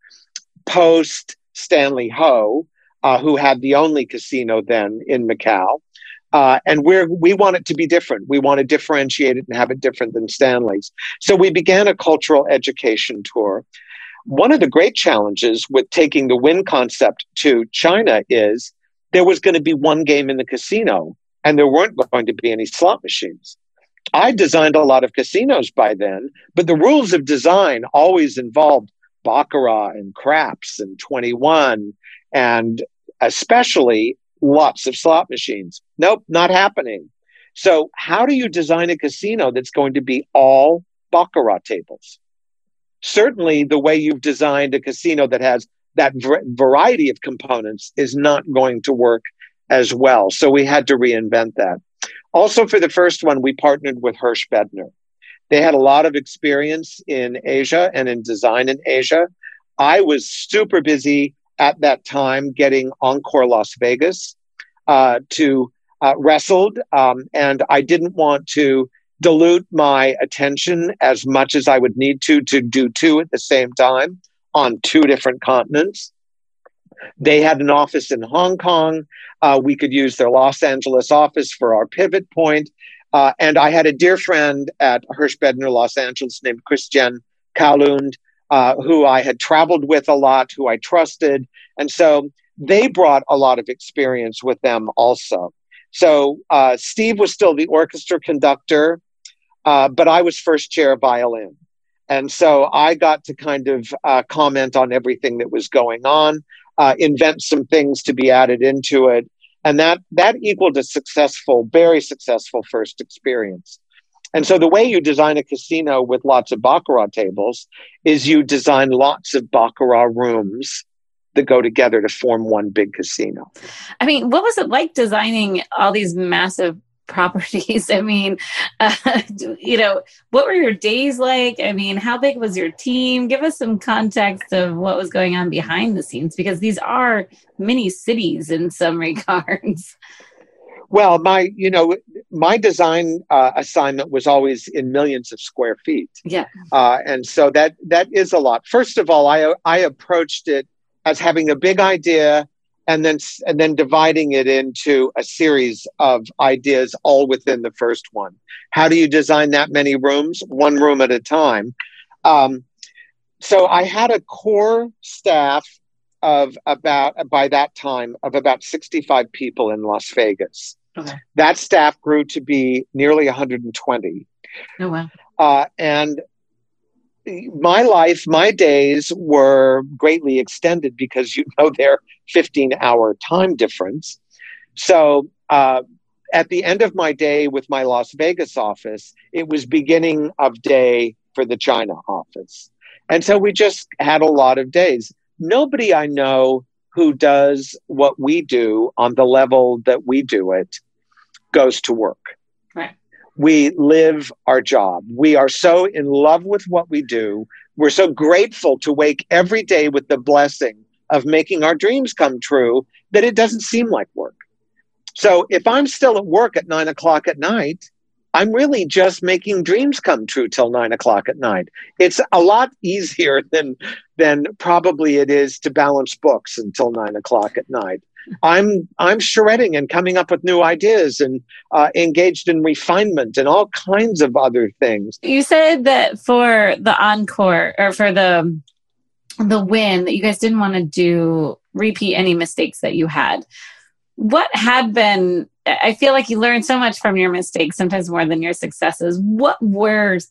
post Stanley Ho, uh, who had the only casino then in Macau. Uh, and we're, we want it to be different. We want to differentiate it and have it different than Stanley's. So we began a cultural education tour. One of the great challenges with taking the Wynn concept to China is there was going to be one game in the casino, and there weren't going to be any slot machines. I designed a lot of casinos by then, but the rules of design always involved baccarat and craps and twenty-one, and especially lots of slot machines. Nope, not happening. So how do you design a casino that's going to be all baccarat tables? Certainly the way you've designed a casino that has that v- variety of components is not going to work as well. So we had to reinvent that. Also, for the first one, we partnered with Hirsch Bedner. They had a lot of experience in Asia and in design in Asia. I was super busy at that time getting Encore Las Vegas uh, to uh, wrestled, um, and I didn't want to dilute my attention as much as I would need to to do two at the same time on two different continents. They had an office in Hong Kong. Uh, we could use their Los Angeles office for our pivot point. Uh, and I had a dear friend at Hirsch Bedner Los Angeles named Christian Kowlund, uh, who I had traveled with a lot, who I trusted. And so they brought a lot of experience with them also. So uh, Steve was still the orchestra conductor, uh, but I was first chair violin. And so I got to kind of uh, comment on everything that was going on, uh, invent some things to be added into it. And that, that equaled a successful, very successful first experience. And so the way you design a casino with lots of baccarat tables is you design lots of baccarat rooms that go together to form one big casino. I mean, what was it like designing all these massive properties? I mean, uh, you know, what were your days like? I mean, how big was your team? Give us some context of what was going on behind the scenes, because these are mini cities in some regards. Well, my, you know, my design uh, assignment was always in millions of square feet. Yeah. Uh, and so that, that is a lot. First of all, I, I approached it as having a big idea and then, and then dividing it into a series of ideas all within the first one. How do you design that many rooms? One room at a time. Um, so I had a core staff of about, by that time, of about sixty-five people in Las Vegas. Okay. That staff grew to be nearly one hundred twenty. Oh, wow. Uh, and my life, my days were greatly extended because, you know, they're fifteen hour time difference. So uh, at the end of my day with my Las Vegas office, it was beginning of day for the China office. And so we just had a lot of days. Nobody I know who does what we do on the level that we do it goes to work. Right. We live our job. We are so in love with what we do. We're so grateful to wake every day with the blessing of making our dreams come true that it doesn't seem like work. So if I'm still at work at nine o'clock at night, I'm really just making dreams come true till nine o'clock at night. It's a lot easier than, than probably it is to balance books until nine o'clock at night. I'm, I'm shredding and coming up with new ideas and uh, engaged in refinement and all kinds of other things. You said that for the encore or for the, the win that you guys didn't want to do, repeat any mistakes that you had. What had been, I feel like you learned so much from your mistakes, sometimes more than your successes. What were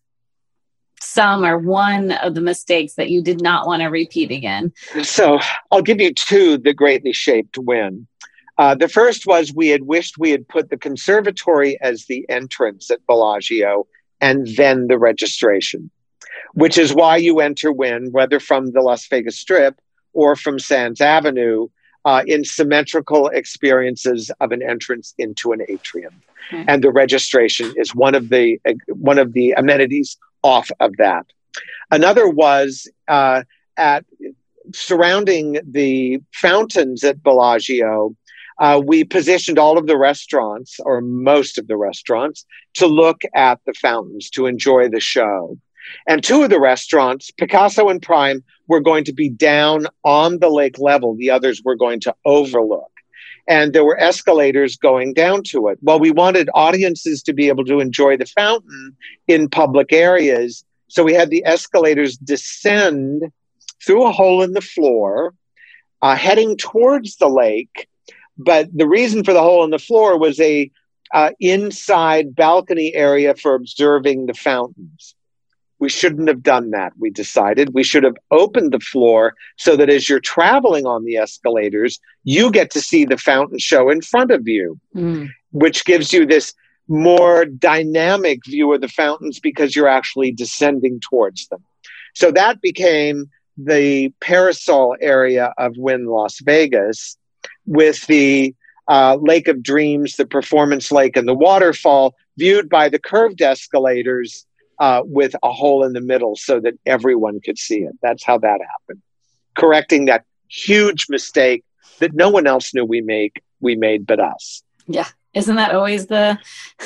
some or one of the mistakes that you did not want to repeat again? So I'll give you two that greatly shaped Win. Uh, the first was we had wished we had put the conservatory as the entrance at Bellagio and then the registration, which is why you enter Win, whether from the Las Vegas Strip or from Sands Avenue, Uh, in symmetrical experiences of an entrance into an atrium. Okay. And the registration is one of the uh, one of the amenities off of that. Another was uh, at surrounding the fountains at Bellagio, uh, we positioned all of the restaurants, or most of the restaurants, to look at the fountains, to enjoy the show. And two of the restaurants, Picasso and Prime, were going to be down on the lake level. The others were going to overlook. And there were escalators going down to it. Well, we wanted audiences to be able to enjoy the fountain in public areas. So we had the escalators descend through a hole in the floor, uh, heading towards the lake. But the reason for the hole in the floor was a uh, inside balcony area for observing the fountains. We shouldn't have done that, we decided. We should have opened the floor so that as you're traveling on the escalators, you get to see the fountain show in front of you, mm. which gives you this more dynamic view of the fountains because you're actually descending towards them. So that became the parasol area of Wynn Las Vegas, with the uh, Lake of Dreams, the Performance Lake, and the waterfall viewed by the curved escalators Uh, with a hole in the middle so that everyone could see it. That's how that happened. Correcting that huge mistake that no one else knew we make we made but us. Yeah. Isn't that always the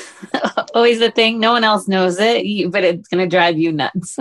always the thing? No one else knows it, but it's going to drive you nuts.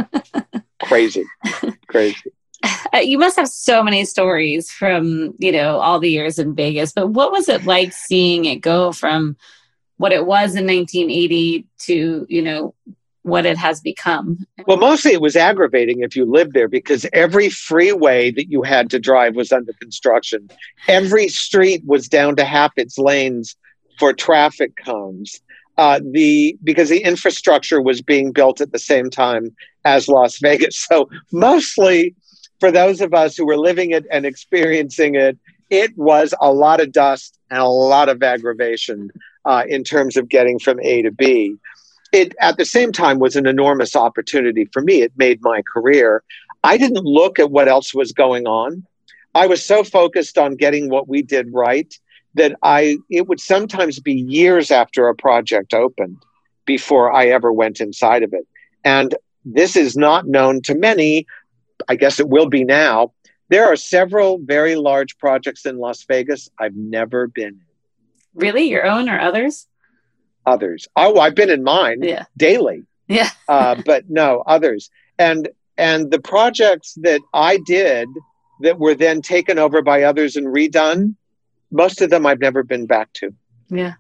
Crazy. Crazy. Uh, you must have so many stories from, you know, all the years in Vegas, but what was it like seeing it go from what it was in nineteen eighty to, you know, what it has become. Well, mostly it was aggravating if you lived there because every freeway that you had to drive was under construction. Every street was down to half its lanes for traffic cones. Uh, the because the infrastructure was being built at the same time as Las Vegas. So mostly for those of us who were living it and experiencing it, it was a lot of dust and a lot of aggravation uh, in terms of getting from A to B. It, at the same time, was an enormous opportunity for me. It made my career. I didn't look at what else was going on. I was so focused on getting what we did right that I it would sometimes be years after a project opened before I ever went inside of it. And this is not known to many. I guess it will be now. There are several very large projects in Las Vegas I've never been in. Really? Your own or others? Others. Oh, I've been in mine yeah. daily. Yeah. uh, but no, others. And and the projects that I did that were then taken over by others and redone, most of them I've never been back to. Yeah.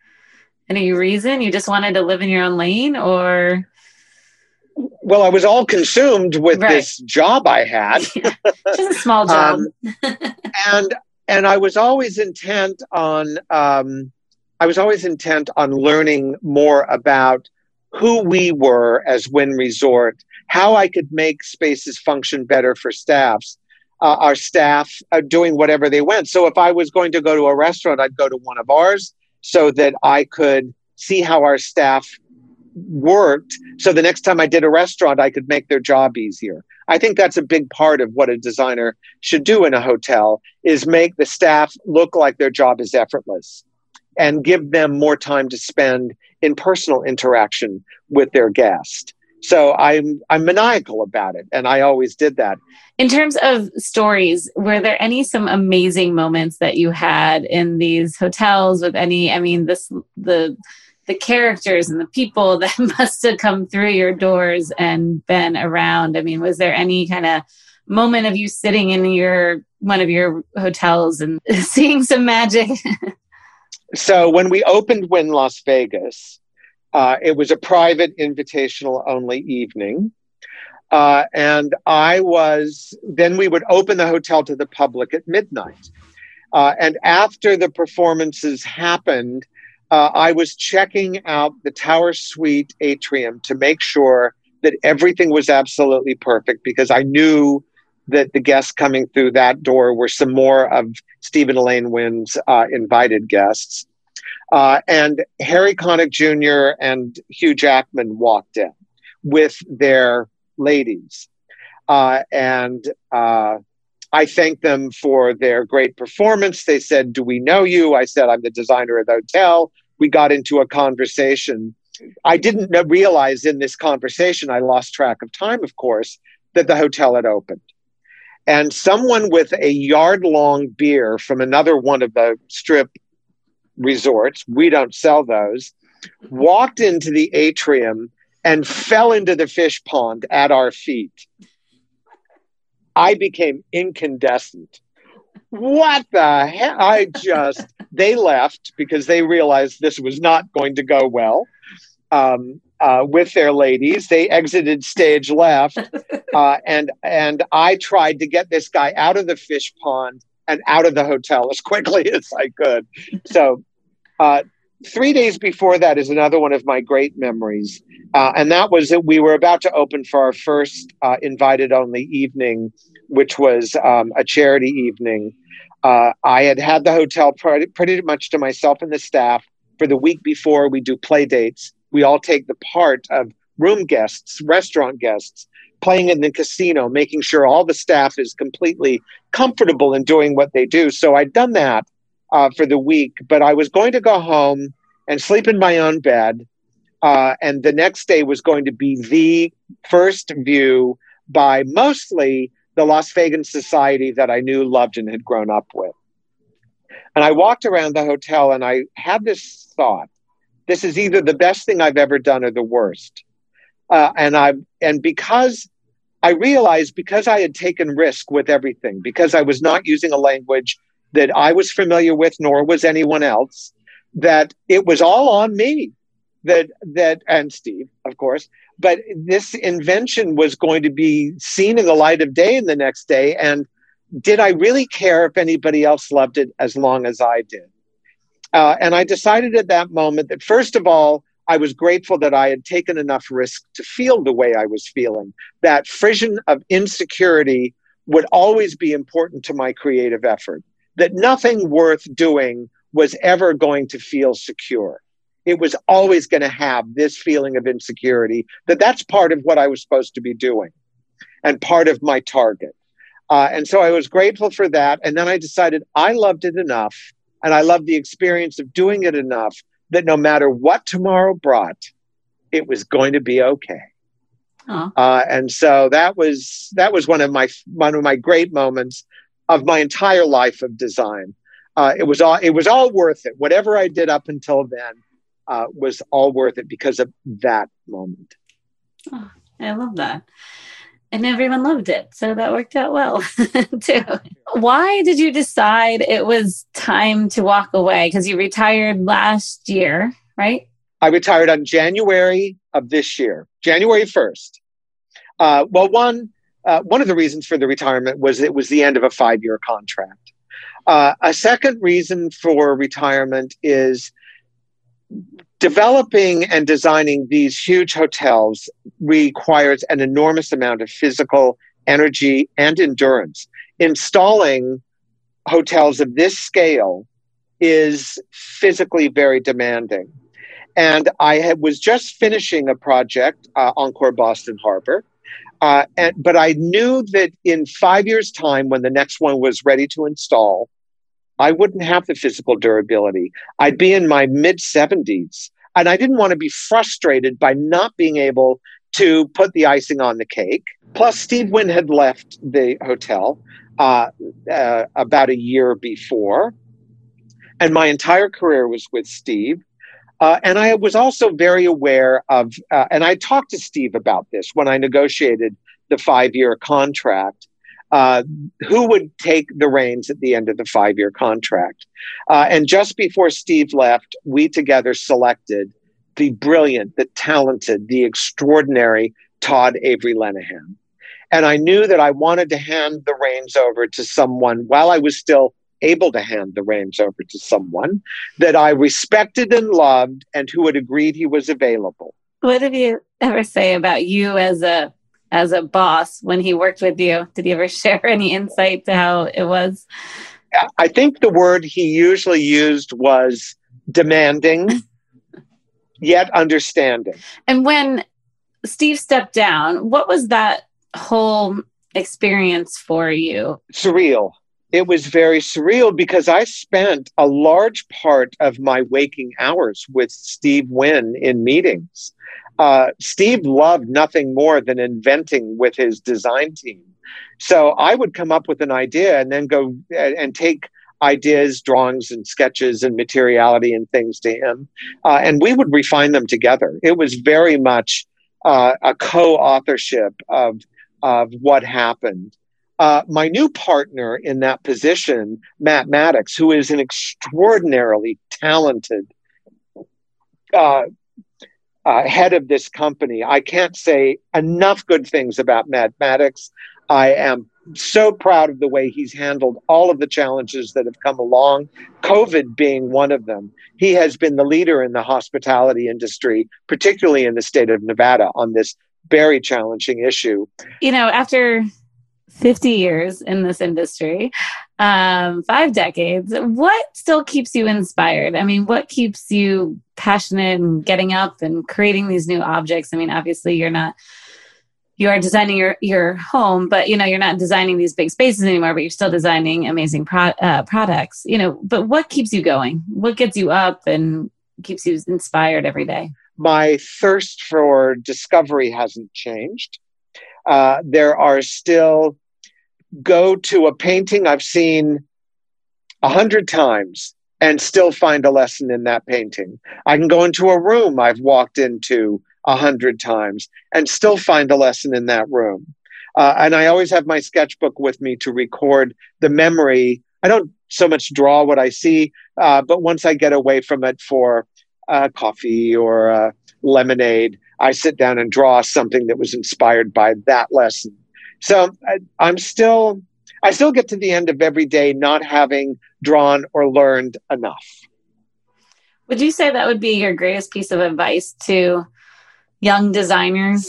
Any reason? You just wanted to live in your own lane, or? Well, I was all consumed with right. this job I had. yeah. Just a small job. um, and and I was always intent on um, I was always intent on learning more about who we were as Wynn Resort, how I could make spaces function better for staffs, uh, our staff uh, doing whatever they went. So if I was going to go to a restaurant, I'd go to one of ours so that I could see how our staff worked. So the next time I did a restaurant, I could make their job easier. I think that's a big part of what a designer should do in a hotel, is make the staff look like their job is effortless and give them more time to spend in personal interaction with their guest. So I'm I'm maniacal about it, and I always did that. In terms of stories, were there any some amazing moments that you had in these hotels with any, I mean, this the the characters and the people that must have come through your doors and been around? I mean, was there any kind of moment of you sitting in your one of your hotels and seeing some magic? So when we opened Wynn Las Vegas, uh, it was a private invitational only evening. Uh, and I was, then we would open the hotel to the public at midnight. Uh, and after the performances happened, uh, I was checking out the Tower Suite atrium to make sure that everything was absolutely perfect, because I knew that the guests coming through that door were some more of Stephen Elaine Wynn's uh, invited guests. Uh, and Harry Connick Junior and Hugh Jackman walked in with their ladies. Uh, and uh, I thanked them for their great performance. They said, "Do we know you?" I said, "I'm the designer of the hotel." We got into a conversation. I didn't realize in this conversation, I lost track of time, of course, that the hotel had opened. And someone with a yard-long beer from another one of the strip resorts, we don't sell those, walked into the atrium and fell into the fish pond at our feet. I became incandescent. What the hell? I just, they left because they realized this was not going to go well. Um, uh, with their ladies, they exited stage left, uh, and and I tried to get this guy out of the fish pond and out of the hotel as quickly as I could. So, uh, three days before that is another one of my great memories, uh, and that was that we were about to open for our first uh, invited-only evening, which was um, a charity evening. Uh, I had had the hotel pretty, pretty much to myself and the staff for the week before. We do play dates. We all take the part of room guests, restaurant guests, playing in the casino, making sure all the staff is completely comfortable in doing what they do. So I'd done that uh, for the week, but I was going to go home and sleep in my own bed. Uh, and the next day was going to be the first view by mostly the Las Vegas society that I knew, loved, and had grown up with. And I walked around the hotel and I had this thought: this is either the best thing I've ever done or the worst. Uh, and I and because I realized, because I had taken risk with everything, because I was not using a language that I was familiar with, nor was anyone else, that it was all on me. That that and Steve, of course, but this invention was going to be seen in the light of day in the next day. And did I really care if anybody else loved it as long as I did? Uh, and I decided at that moment that, first of all, I was grateful that I had taken enough risk to feel the way I was feeling. That frisson of insecurity would always be important to my creative effort, that nothing worth doing was ever going to feel secure. It was always going to have this feeling of insecurity, that that's part of what I was supposed to be doing and part of my target. Uh, and so I was grateful for that. And then I decided I loved it enough, and I loved the experience of doing it enough, that no matter what tomorrow brought, it was going to be okay. Uh, and so that was that was one of my one of my great moments of my entire life of design. Uh, it was all it was all worth it. Whatever I did up until then uh, was all worth it because of that moment. Oh, I love that. And everyone loved it. So that worked out well, too. Why did you decide it was time to walk away? Because you retired last year, right? I retired on January of this year, January first. Uh, well, one, uh, one of the reasons for the retirement was it was the end of a five-year contract. Uh, a second reason for retirement is developing and designing these huge hotels requires an enormous amount of physical energy and endurance. Installing hotels of this scale is physically very demanding. And I had, was just finishing a project, uh, Encore Boston Harbor, uh, and, but I knew that in five years' time, when the next one was ready to install, I wouldn't have the physical durability. I'd be in my mid seventies, and I didn't want to be frustrated by not being able to put the icing on the cake. Plus, Steve Wynn had left the hotel uh, uh, about a year before, and my entire career was with Steve. Uh, and I was also very aware of, uh, and I talked to Steve about this when I negotiated the five-year contract. Uh, who would take the reins at the end of the five-year contract. Uh, and just before Steve left, we together selected the brilliant, the talented, the extraordinary Todd Avery Lenahan. And I knew that I wanted to hand the reins over to someone while I was still able to hand the reins over to someone that I respected and loved and who had agreed he was available. What did you ever say about you as a as a boss when he worked with you? Did he ever share any insight to how it was? I think the word he usually used was demanding, yet understanding. And when Steve stepped down, what was that whole experience for you? Surreal. It was very surreal because I spent a large part of my waking hours with Steve Wynn in meetings. Uh, Steve loved nothing more than inventing with his design team. So I would come up with an idea and then go and take ideas, drawings and sketches and materiality and things to him. Uh, and we would refine them together. It was very much uh, a co-authorship of, of what happened. Uh, my new partner in that position, Matt Maddox, who is an extraordinarily talented uh, uh, head of this company. I can't say enough good things about Matt Maddox. I am so proud of the way he's handled all of the challenges that have come along, COVID being one of them. He has been the leader in the hospitality industry, particularly in the state of Nevada, on this very challenging issue. You know, after fifty years in this industry, um, five decades, what still keeps you inspired? I mean, what keeps you passionate and getting up and creating these new objects? I mean, obviously you're not, you are designing your, your home, but you know, you're not designing these big spaces anymore, but you're still designing amazing pro- uh, products, you know, but what keeps you going? What gets you up and keeps you inspired every day? My thirst for discovery hasn't changed. Uh, there are still, go to a painting I've seen a hundred times and still find a lesson in that painting. I can go into a room I've walked into a hundred times and still find a lesson in that room. Uh, and I always have my sketchbook with me to record the memory. I don't so much draw what I see, uh, but once I get away from it for uh, coffee or uh, lemonade, I sit down and draw something that was inspired by that lesson. So I, I'm still, I still get to the end of every day not having drawn or learned enough. Would you say that would be your greatest piece of advice to young designers,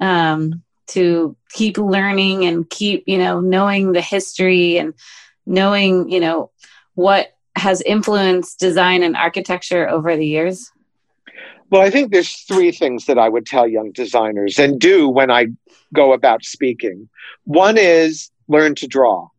um, to keep learning and keep, you know, knowing the history and knowing, you know, what has influenced design and architecture over the years? Well, I think there's three things that I would tell young designers and do when I go about speaking. One is learn to draw.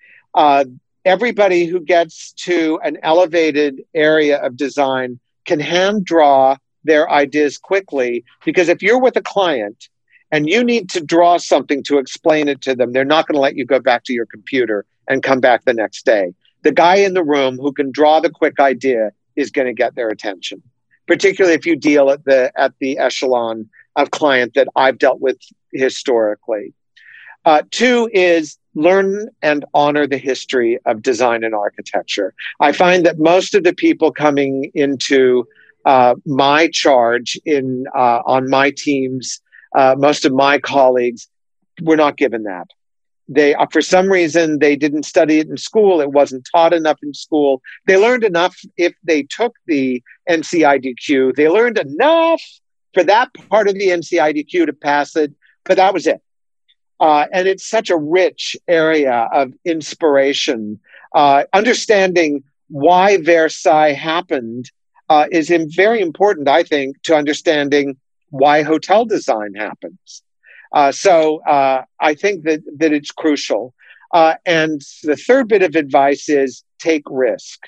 Uh, everybody who gets to an elevated area of design can hand draw their ideas quickly, because if you're with a client and you need to draw something to explain it to them, they're not going to let you go back to your computer and come back the next day. The guy in the room who can draw the quick idea is going to get their attention, particularly if you deal at the at the echelon of client that I've dealt with historically. Uh, two is learn and honor the history of design and architecture. I find that most of the people coming into uh, my charge in uh, on my teams, uh, most of my colleagues, were not given that. They, uh, for some reason, they didn't study it in school. It wasn't taught enough in school. They learned enough if they took the N C I D Q. They learned enough for that part of the N C I D Q to pass it, but that was it. Uh, and it's such a rich area of inspiration. Uh, understanding why Versailles happened uh, is in very important, I think, to understanding why hotel design happens. Uh, so uh, I think that, that it's crucial. Uh, and the third bit of advice is take risk.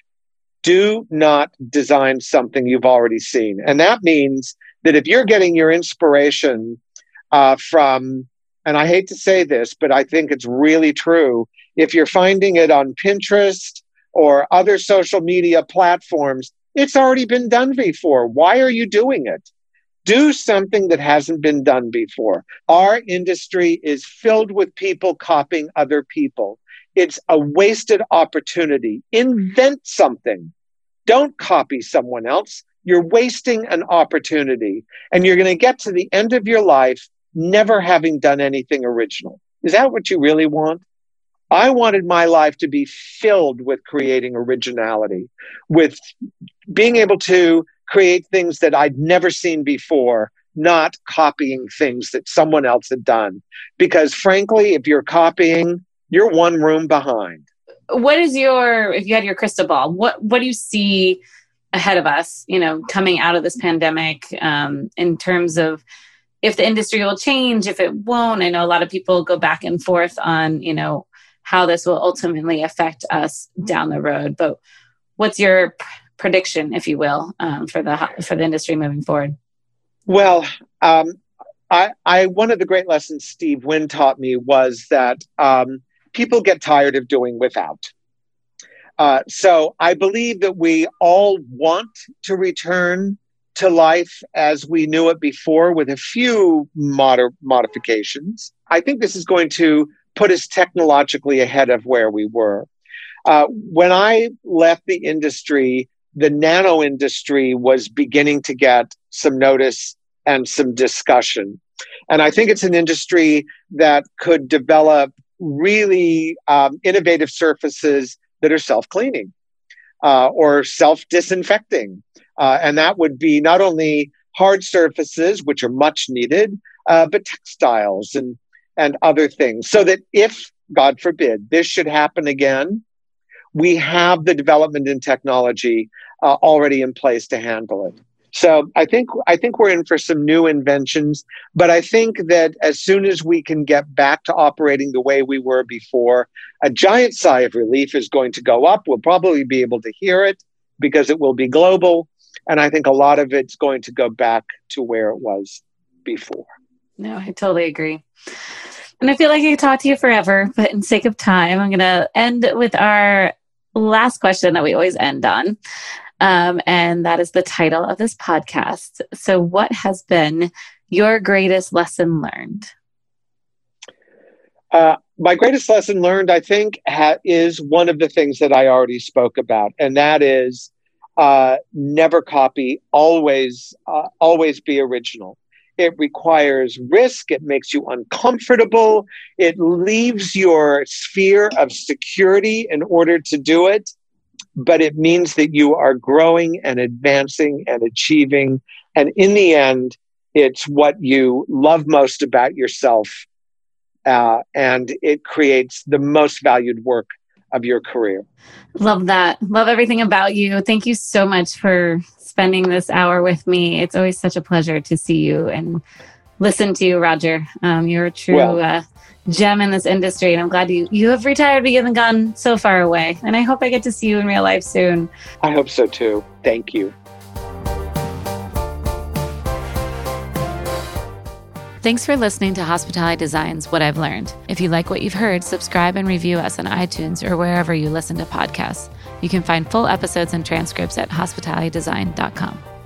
Do not design something you've already seen. And that means that if you're getting your inspiration uh, from, and I hate to say this, but I think it's really true, if you're finding it on Pinterest or other social media platforms, it's already been done before. Why are you doing it? Do something that hasn't been done before. Our industry is filled with people copying other people. It's a wasted opportunity. Invent something. Don't copy someone else. You're wasting an opportunity. And you're going to get to the end of your life never having done anything original. Is that what you really want? I wanted my life to be filled with creating originality, with being able to create things that I'd never seen before, not copying things that someone else had done. Because frankly, if you're copying, you're one room behind. What is your, if you had your crystal ball, what, what do you see ahead of us, you know, coming out of this pandemic, um, in terms of if the industry will change, if it won't? I know a lot of people go back and forth on, you know, how this will ultimately affect us down the road. But what's your p- prediction, if you will, um, for the for the industry moving forward? Well, um, I, I one of the great lessons Steve Wynn taught me was that um, people get tired of doing without. Uh, so I believe that we all want to return to life as we knew it before, with a few mod- modifications. I think this is going to put us technologically ahead of where we were. Uh, when I left the industry, the nano industry was beginning to get some notice and some discussion. And I think it's an industry that could develop really um, innovative surfaces that are self-cleaning uh, or self-disinfecting. Uh, and that would be not only hard surfaces, which are much needed, uh, but textiles and, and other things. So that if, God forbid, this should happen again, we have the development in technology uh, already in place to handle it. So I think I think we're in for some new inventions, but I think that as soon as we can get back to operating the way we were before, a giant sigh of relief is going to go up. We'll probably be able to hear it because it will be global. And I think a lot of it's going to go back to where it was before. No, I totally agree. And I feel like I could talk to you forever, but in sake of time, I'm going to end with our last question that we always end on. Um, and that is the title of this podcast. So what has been your greatest lesson learned? Uh, my greatest lesson learned, I think, ha- is one of the things that I already spoke about. And that is uh, never copy, always, uh, always be original. It requires risk. It makes you uncomfortable. It leaves your sphere of security in order to do it. But it means that you are growing and advancing and achieving. And in the end, it's what you love most about yourself. Uh, and it creates the most valued work of your career. Love that. Love everything about you. Thank you so much for spending this hour with me. It's always such a pleasure to see you and listen to you, Roger. Um, you're a true well, uh, gem in this industry, and I'm glad you, you have retired, but you haven't gone so far away. And I hope I get to see you in real life soon. I hope so too. Thank you. Thanks for listening to Hospitality Design's What I've Learned. If you like what you've heard, subscribe and review us on iTunes or wherever you listen to podcasts. You can find full episodes and transcripts at hospitality design dot com.